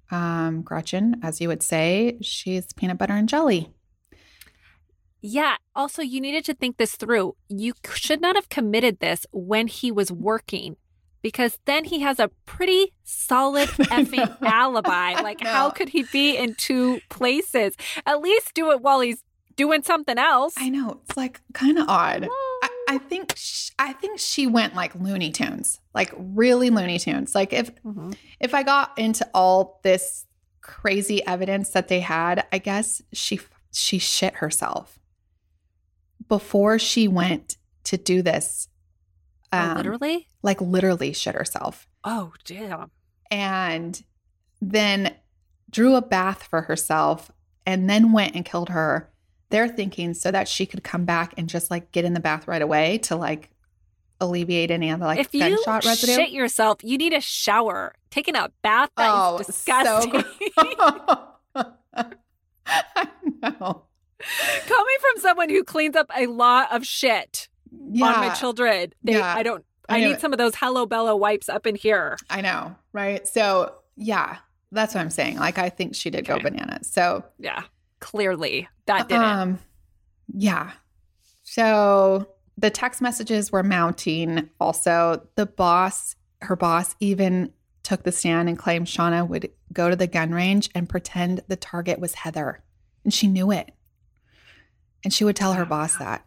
um, Gretchen, as you would say, she's peanut butter and jelly. Yeah. Also, you needed to think this through. You should not have committed this when he was working, because then he has a pretty solid effing alibi. Like, how could he be in two places? At least do it while he's doing something else. I know. It's like kind of odd. I, I think sh- I think she went like Looney Tunes, like really Looney Tunes. Like if mm-hmm. if I got into all this crazy evidence that they had, I guess she she shit herself before she went to do this. Um, oh, literally? Like literally shit herself. Oh, damn. And then drew a bath for herself and then went and killed her. They're thinking so that she could come back and just like get in the bath right away to like alleviate any of the like if gunshot you residue. Shit yourself, you need a shower. Taking a bath, that oh, is disgusting. So I know. Coming from someone who cleans up a lot of shit yeah. on my children, they, yeah. I don't. I, I need it. some of those Hello Bella wipes up in here. I know, right? So yeah, that's what I'm saying. Like I think she did okay. go bananas. So yeah. Clearly, that didn't. Um, yeah. So the text messages were mounting. Also, the boss, her boss, even took the stand and claimed Shauna would go to the gun range and pretend the target was Heather. And she knew it. And she would tell her boss that.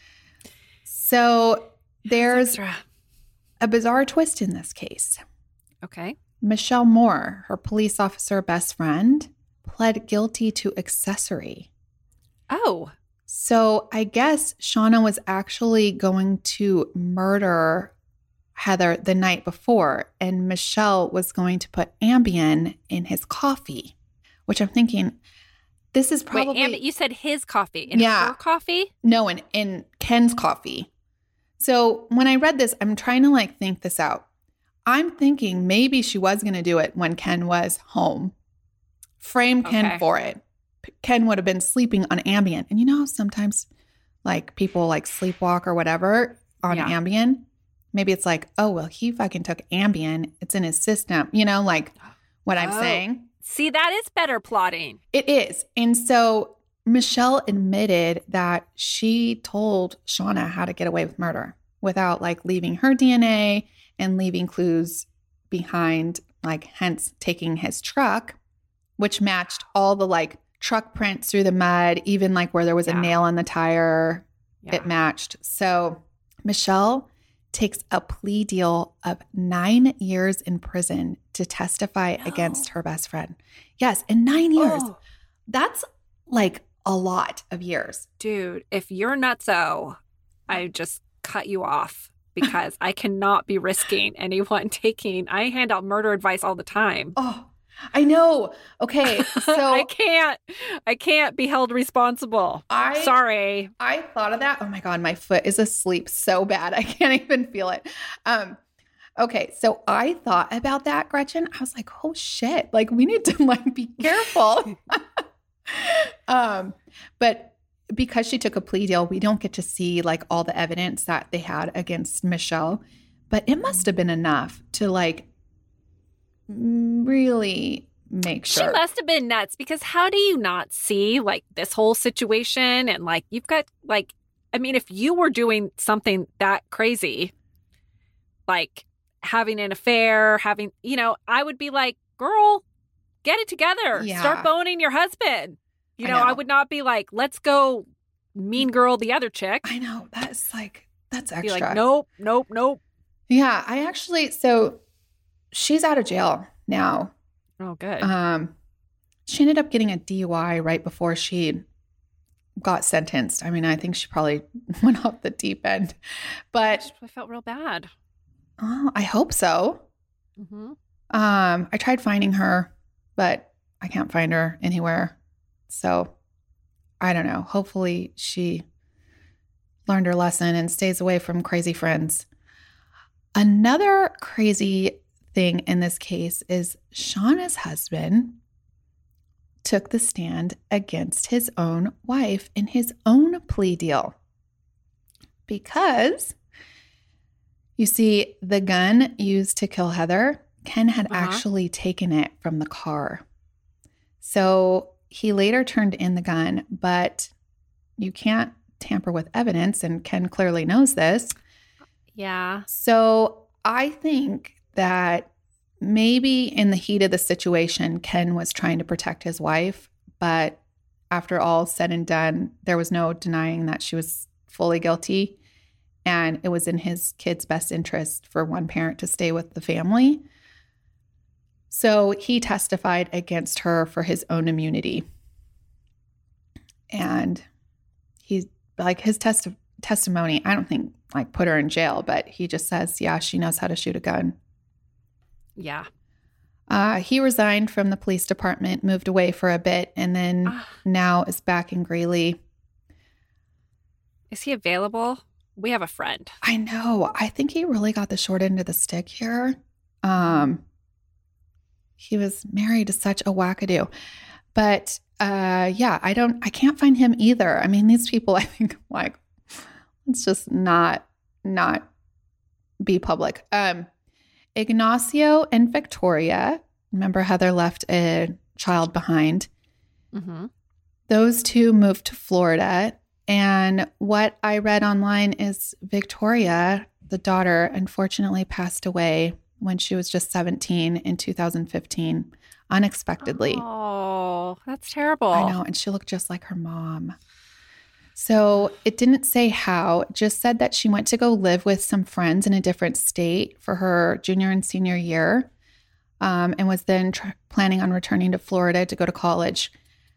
So there's a bizarre twist in this case. Okay. Michelle Moore, her police officer best friend, pled guilty to accessory. Oh. So I guess Shauna was actually going to murder Heather the night before, and Michelle was going to put Ambien in his coffee, which I'm thinking, this is probably... Wait, Amb- you said his coffee. In yeah. her coffee? No, in, in Ken's coffee. So when I read this, I'm trying to like think this out. I'm thinking maybe she was going to do it when Ken was home. Frame Ken okay. for it. Ken would have been sleeping on Ambien. And you know, sometimes like people like sleepwalk or whatever on yeah. Ambien. Maybe it's like, oh, well, he fucking took Ambien. It's in his system. You know, like what I'm oh. saying. See, that is better plotting. It is. And so Michelle admitted that she told Shauna how to get away with murder without like leaving her D N A and leaving clues behind, like hence taking his truck, which matched all the like truck prints through the mud, even like where there was yeah. a nail in the tire, yeah. it matched. So Michelle takes a plea deal of nine years in prison to testify no. against her best friend. Yes, in nine years. Oh. That's like a lot of years. Dude, if you're nutso, I just cut you off because I cannot be risking anyone taking, I hand out murder advice all the time. Oh, I know. Okay, so I can't, I can't be held responsible. I Sorry. I thought of that. Oh my God, my foot is asleep so bad. I can't even feel it. Um, okay, so I thought about that, Gretchen. I was like, oh shit, like we need to like be careful. um, but because she took a plea deal, we don't get to see like all the evidence that they had against Michelle, but it must have been enough to like really make sure. She must have been nuts because how do you not see like this whole situation and like you've got like, I mean, if you were doing something that crazy, like having an affair, having, you know, I would be like, girl, get it together. Yeah. Start boning your husband. You know, I know, I would not be like, let's go mean girl the other chick. I know. That's like, that's extra. Be like, nope, nope, nope. Yeah, I actually, so she's out of jail now. Oh, good. Um, she ended up getting a D U I right before she got sentenced. I mean, I think she probably went off the deep end, but I felt real bad. Oh, I hope so. Mm-hmm. Um, I tried finding her, but I can't find her anywhere. So I don't know. Hopefully she learned her lesson and stays away from crazy friends. Another crazy thing in this case is Shauna's husband took the stand against his own wife in his own plea deal. Because, you see, the gun used to kill Heather, Ken had uh-huh. actually taken it from the car So he later turned in the gun, but you can't tamper with evidence, and Ken clearly knows this. Yeah. So I think that maybe in the heat of the situation, Ken was trying to protect his wife, but after all said and done, there was no denying that she was fully guilty, and it was in his kid's best interest for one parent to stay with the family. So he testified against her for his own immunity. And he's like his test- testimony, I don't think like put her in jail, but he just says, yeah, she knows how to shoot a gun. Yeah. Uh, he resigned from the police department, moved away for a bit, and then uh, now is back in Greeley. Is he available? We have a friend. I know. I think he really got the short end of the stick here. Um, he was married to such a wackadoo. But uh, yeah, I don't, I can't find him either. I mean, these people, I think, like, let's just not, not be public. Um, Ignacio and Victoria, remember Heather left a child behind. Mm-hmm. Those two moved to Florida. And what I read online is Victoria, the daughter, unfortunately passed away when she was just seventeen in two thousand fifteen, unexpectedly. Oh, that's terrible. I know. And she looked just like her mom. So it didn't say how, it just said that she went to go live with some friends in a different state for her junior and senior year, um, and was then tr- planning on returning to Florida to go to college.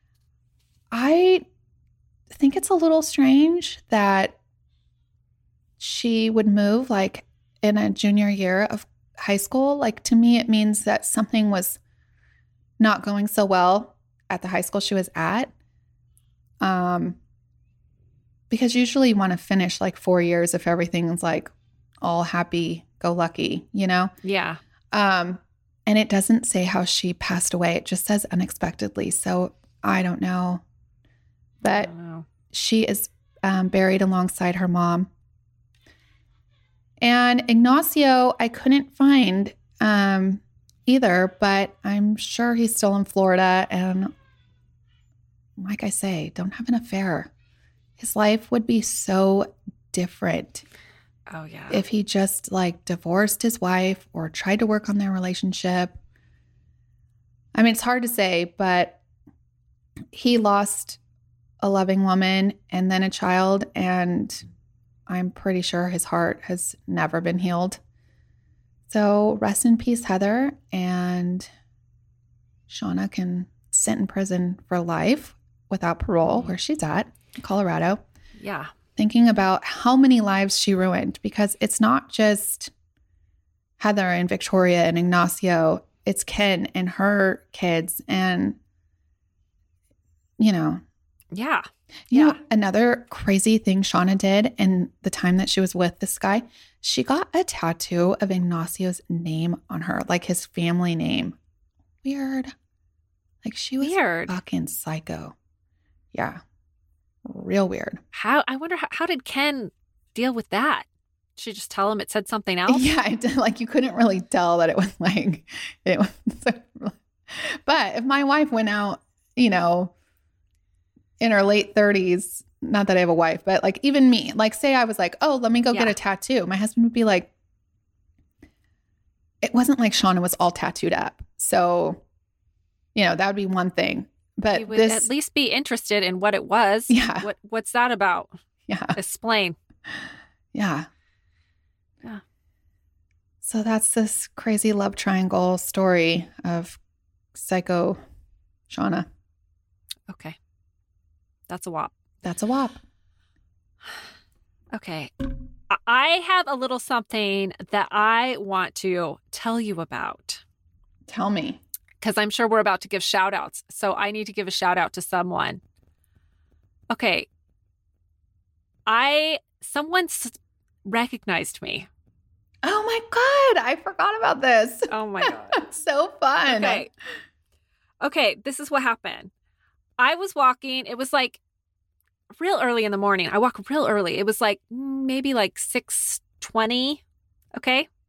I think it's a little strange that she would move like in a junior year of high school. Like, to me, it means that something was not going so well at the high school she was at. Um, because usually you want to finish like four years if everything's like all happy go lucky, you know? Yeah. Um, and it doesn't say how she passed away. It just says unexpectedly. So I don't know. But I don't know. She is um, buried alongside her mom. And Ignacio, I couldn't find um, either, but I'm sure he's still in Florida. And like I say, don't have an affair. His life would be so different. Oh, yeah. If he just like divorced his wife or tried to work on their relationship. I mean, it's hard to say, but he lost a loving woman and then a child, and I'm pretty sure his heart has never been healed. So rest in peace, Heather, and Shauna can sit in prison for life without parole, where she's at, Colorado. Yeah. Thinking about how many lives she ruined, because it's not just Heather and Victoria and Ignacio, it's Ken and her kids, and, you know. Yeah. You yeah. know, another crazy thing Shauna did in the time that she was with this guy, she got a tattoo of Ignacio's name on her, like his family name. Weird. Like, she was Weird. fucking psycho. Yeah. Real weird. How, I wonder, how, how did Ken deal with that? Did she just tell him it said something else? Yeah, I did. Like, you couldn't really tell that it was like, it was. But if my wife went out, you know, in her late thirties, not that I have a wife, but like even me, like say I was like, oh, let me go Yeah. get a tattoo. My husband would be like, it wasn't like Shauna was all tattooed up. So, you know, that would be one thing. But He would this, at least be interested in what it was. Yeah. What What's that about? yeah, Explain. yeah. Yeah. So that's this crazy love triangle story of psycho Shauna. Okay. That's a whop. That's a whop. Okay. I- I have a little something that I want to tell you about, Tell me. because I'm sure we're about to give shout outs. So I need to give a shout out to someone. Okay. I, someone s- recognized me. Oh my God. I forgot about this. Oh my God. So fun. Okay. Okay. This is what happened. I was walking. It was like real early in the morning. I walk real early. It was like maybe like six twenty. Okay.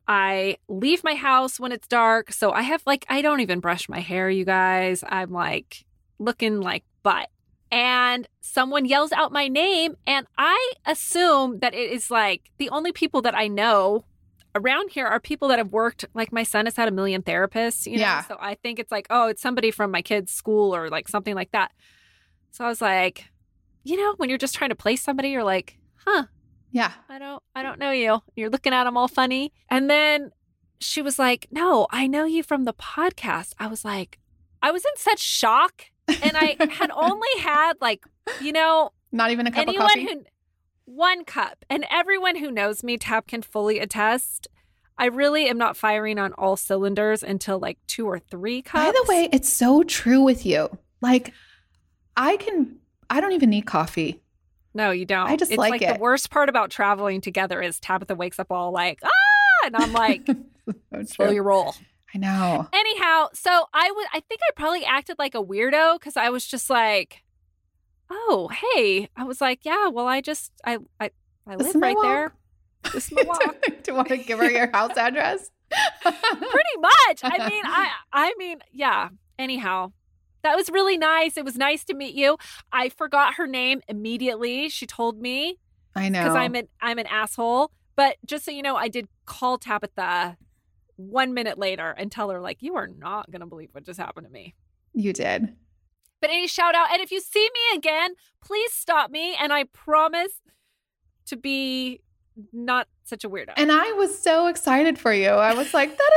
I leave my house when it's dark. So I have like, I don't even brush my hair, you guys. I'm like looking like butt. And someone yells out my name, and I assume that it is like the only people that I know around here are people that have worked, like my son has had a million therapists, you know? Yeah. So I think it's like, oh, it's somebody from my kid's school or like something like that. So I was like, you know, when you're just trying to place somebody, you're like, huh, Yeah. I don't, I don't know you. You're looking at them all funny. And then she was like, no, I know you from the podcast. I was like, I was in such shock. And I had only had like, you know, Not even a cup of anyone coffee? who, one cup. And everyone who knows me, Tab, can fully attest. I really am not firing on all cylinders until like two or three cups. By the way, it's so true with you. Like, I can, I don't even need coffee. No, you don't. I just it's like like it. the worst part about traveling together is Tabitha wakes up all like, ah, and I'm like, So slow true. your roll. I know. Anyhow, so I would, I think I probably acted like a weirdo because I was just like, oh, hey. I was like, yeah, well, I just, I, I, I This live is my right walk. there. This is my walk. Do you want to give her your house address? Pretty much. I mean, I, I mean, yeah. Anyhow, that was really nice. It was nice to meet you. I forgot her name immediately. She told me I know. because I'm an, I'm an asshole. But just so you know, I did call Tabitha one minute later and tell her like, you are not going to believe what just happened to me. You did. But any shout out. And if you see me again, please stop me. And I promise to be not such a weirdo. And I was so excited for you. I was like, that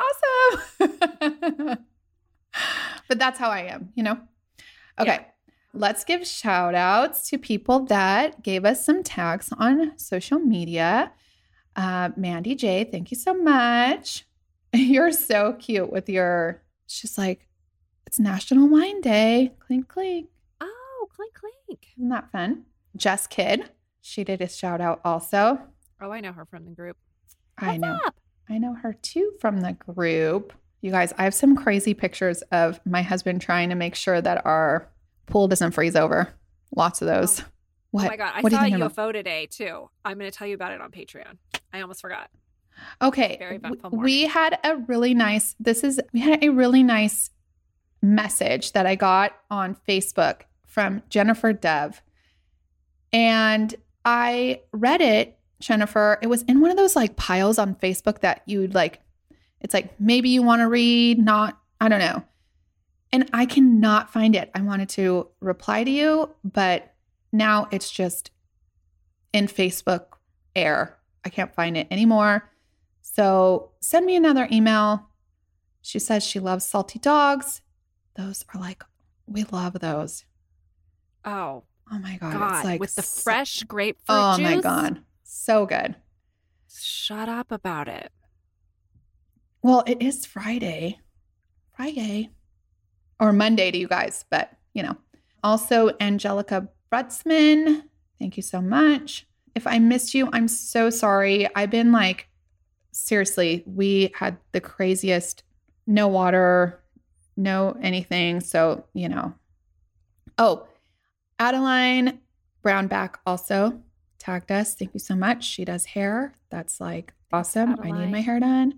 is so awesome. But that's how I am, you know? Okay. Yeah. Let's give shout outs to people that gave us some tags on social media. Uh, Mandy J, thank you so much. You're so cute with your, she's like, it's National Wine Day. Clink, clink. Oh, clink, clink. Isn't that fun? Jess Kid, she did a shout out also. Oh, I know her from the group. I What's know. up? I know her too from the group. You guys, I have some crazy pictures of my husband trying to make sure that our pool doesn't freeze over. Lots of those. Oh. What? Oh my God. I what saw do a you U think F O today too. I'm going to tell you about it on Patreon. I almost forgot. Okay. Very eventful w- we morning. had a really nice, this is, we had a really nice message that I got on Facebook from Jennifer Dove. And I read it, Jennifer. It was in one of those like piles on Facebook that you'd like, it's like, maybe you want to read, not, I don't know. And I cannot find it. I wanted to reply to you, but now it's just in Facebook air. I can't find it anymore. So send me another email. She says she loves salty dogs. Those are like, we love those. Oh, Oh my God. God. It's like With the so- fresh grapefruit Oh juice. my God. So good. Shut up about it. Well, it is Friday. Friday. Or Monday to you guys, but you know. Also, Angelica Brutzman. Thank you so much. If I missed you, I'm so sorry. I've been like, seriously, we had the craziest no water, no anything. So, you know. Oh, Adeline Brownback also tagged us. Thank you so much. She does hair. That's like awesome. I need Adeline. my hair done.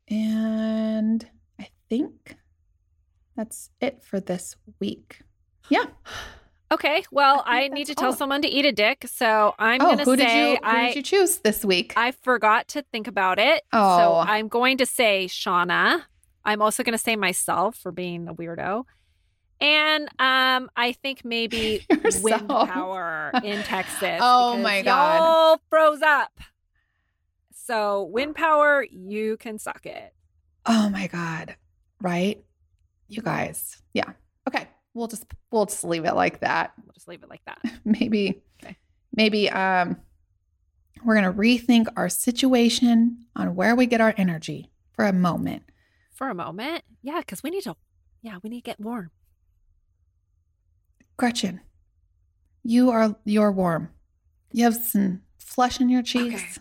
And I think that's it for this week. Yeah. Okay. Well, I I, think need to that's tell all. someone to eat a dick. So I'm oh, going to who say did you who I, did you choose this week? I forgot to think about it. Oh. So I'm going to say Shauna. I'm also going to say myself for being a weirdo. And um, I think maybe Yourself. wind power in Texas. Oh because my God. Y'all froze up. So wind power, you can suck it. Oh my God. Right? You guys. Yeah. Okay. We'll just we'll just leave it like that. We'll just leave it like that. Maybe Okay. maybe um we're gonna rethink our situation on where we get our energy for a moment. For a moment. Yeah, because we need to, yeah, we need to get warm. Gretchen, you are you're warm. You have some flesh in your cheeks.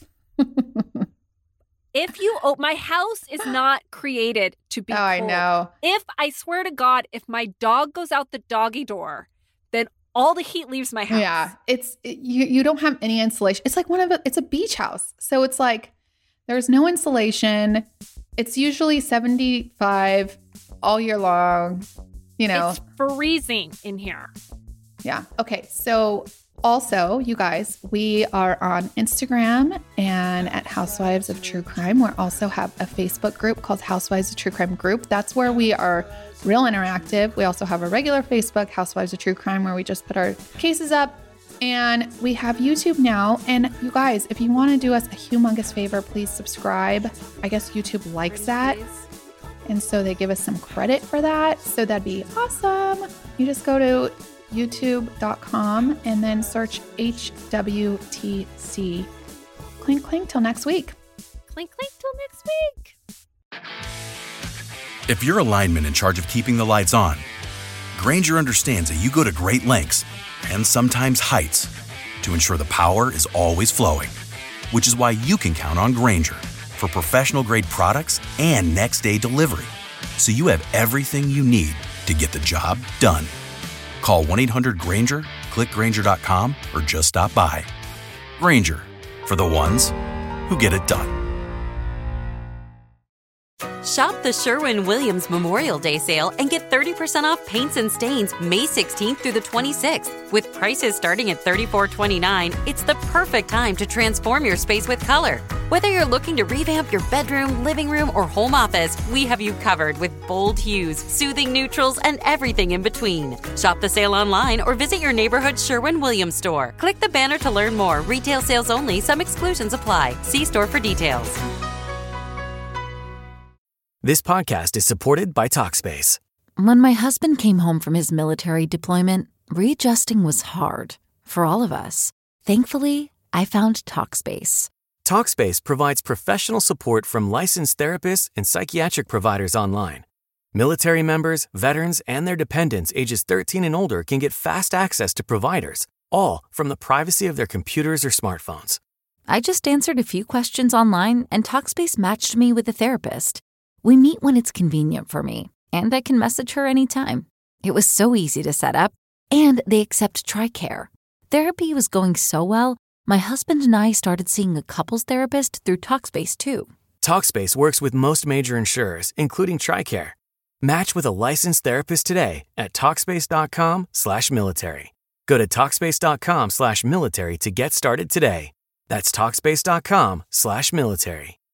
If you, oh, my house is not created to be Oh, I cold. know. If, I swear to God, if my dog goes out the doggy door, then all the heat leaves my house. Yeah, it's it, you. You don't have any insulation. It's like one of a, it's a beach house, so it's like There's no insulation. It's usually seventy-five all year long. You know, It's freezing in here. yeah. Okay. So also, you guys, we are on Instagram and at Housewives of True Crime. We also have a Facebook group called Housewives of True Crime Group. That's where we are real interactive. We also have a regular Facebook, Housewives of True Crime, where we just put our cases up. And we have YouTube now. And you guys, if you want to do us a humongous favor, please subscribe. I guess YouTube likes that. And so they give us some credit for that. So that'd be awesome. You just go to youtube dot com and then search H W T C. Clink, clink till next week. Clink, clink till next week. If you're a lineman in charge of keeping the lights on, Grainger understands that you go to great lengths and sometimes heights to ensure the power is always flowing, which is why you can count on Grainger for professional-grade products and next-day delivery, so you have everything you need to get the job done. Call one eight hundred Grainger, click Grainger dot com, or just stop by. Grainger, for the ones who get it done. Shop the Sherwin-Williams Memorial Day sale and get thirty percent off paints and stains May sixteenth through the twenty-sixth. With prices starting at thirty-four twenty-nine, it's the perfect time to transform your space with color. Whether you're looking to revamp your bedroom, living room, or home office, we have you covered with bold hues, soothing neutrals, and everything in between. Shop the sale online or visit your neighborhood Sherwin-Williams store. Click the banner to learn more. Retail sales only. Some exclusions apply. See store for details. This podcast is supported by Talkspace. When my husband came home from his military deployment, readjusting was hard for all of us. Thankfully, I found Talkspace. Talkspace provides professional support from licensed therapists and psychiatric providers online. Military members, veterans, and their dependents ages thirteen and older can get fast access to providers, all from the privacy of their computers or smartphones. I just answered a few questions online, and Talkspace matched me with a therapist. We meet when it's convenient for me, and I can message her anytime. It was so easy to set up, and they accept TRICARE. Therapy was going so well, my husband and I started seeing a couples therapist through Talkspace too. Talkspace works with most major insurers, including TRICARE. Match with a licensed therapist today at Talkspace dot com slash military. Go to Talkspace dot com slash military to get started today. That's Talkspace dot com slash military.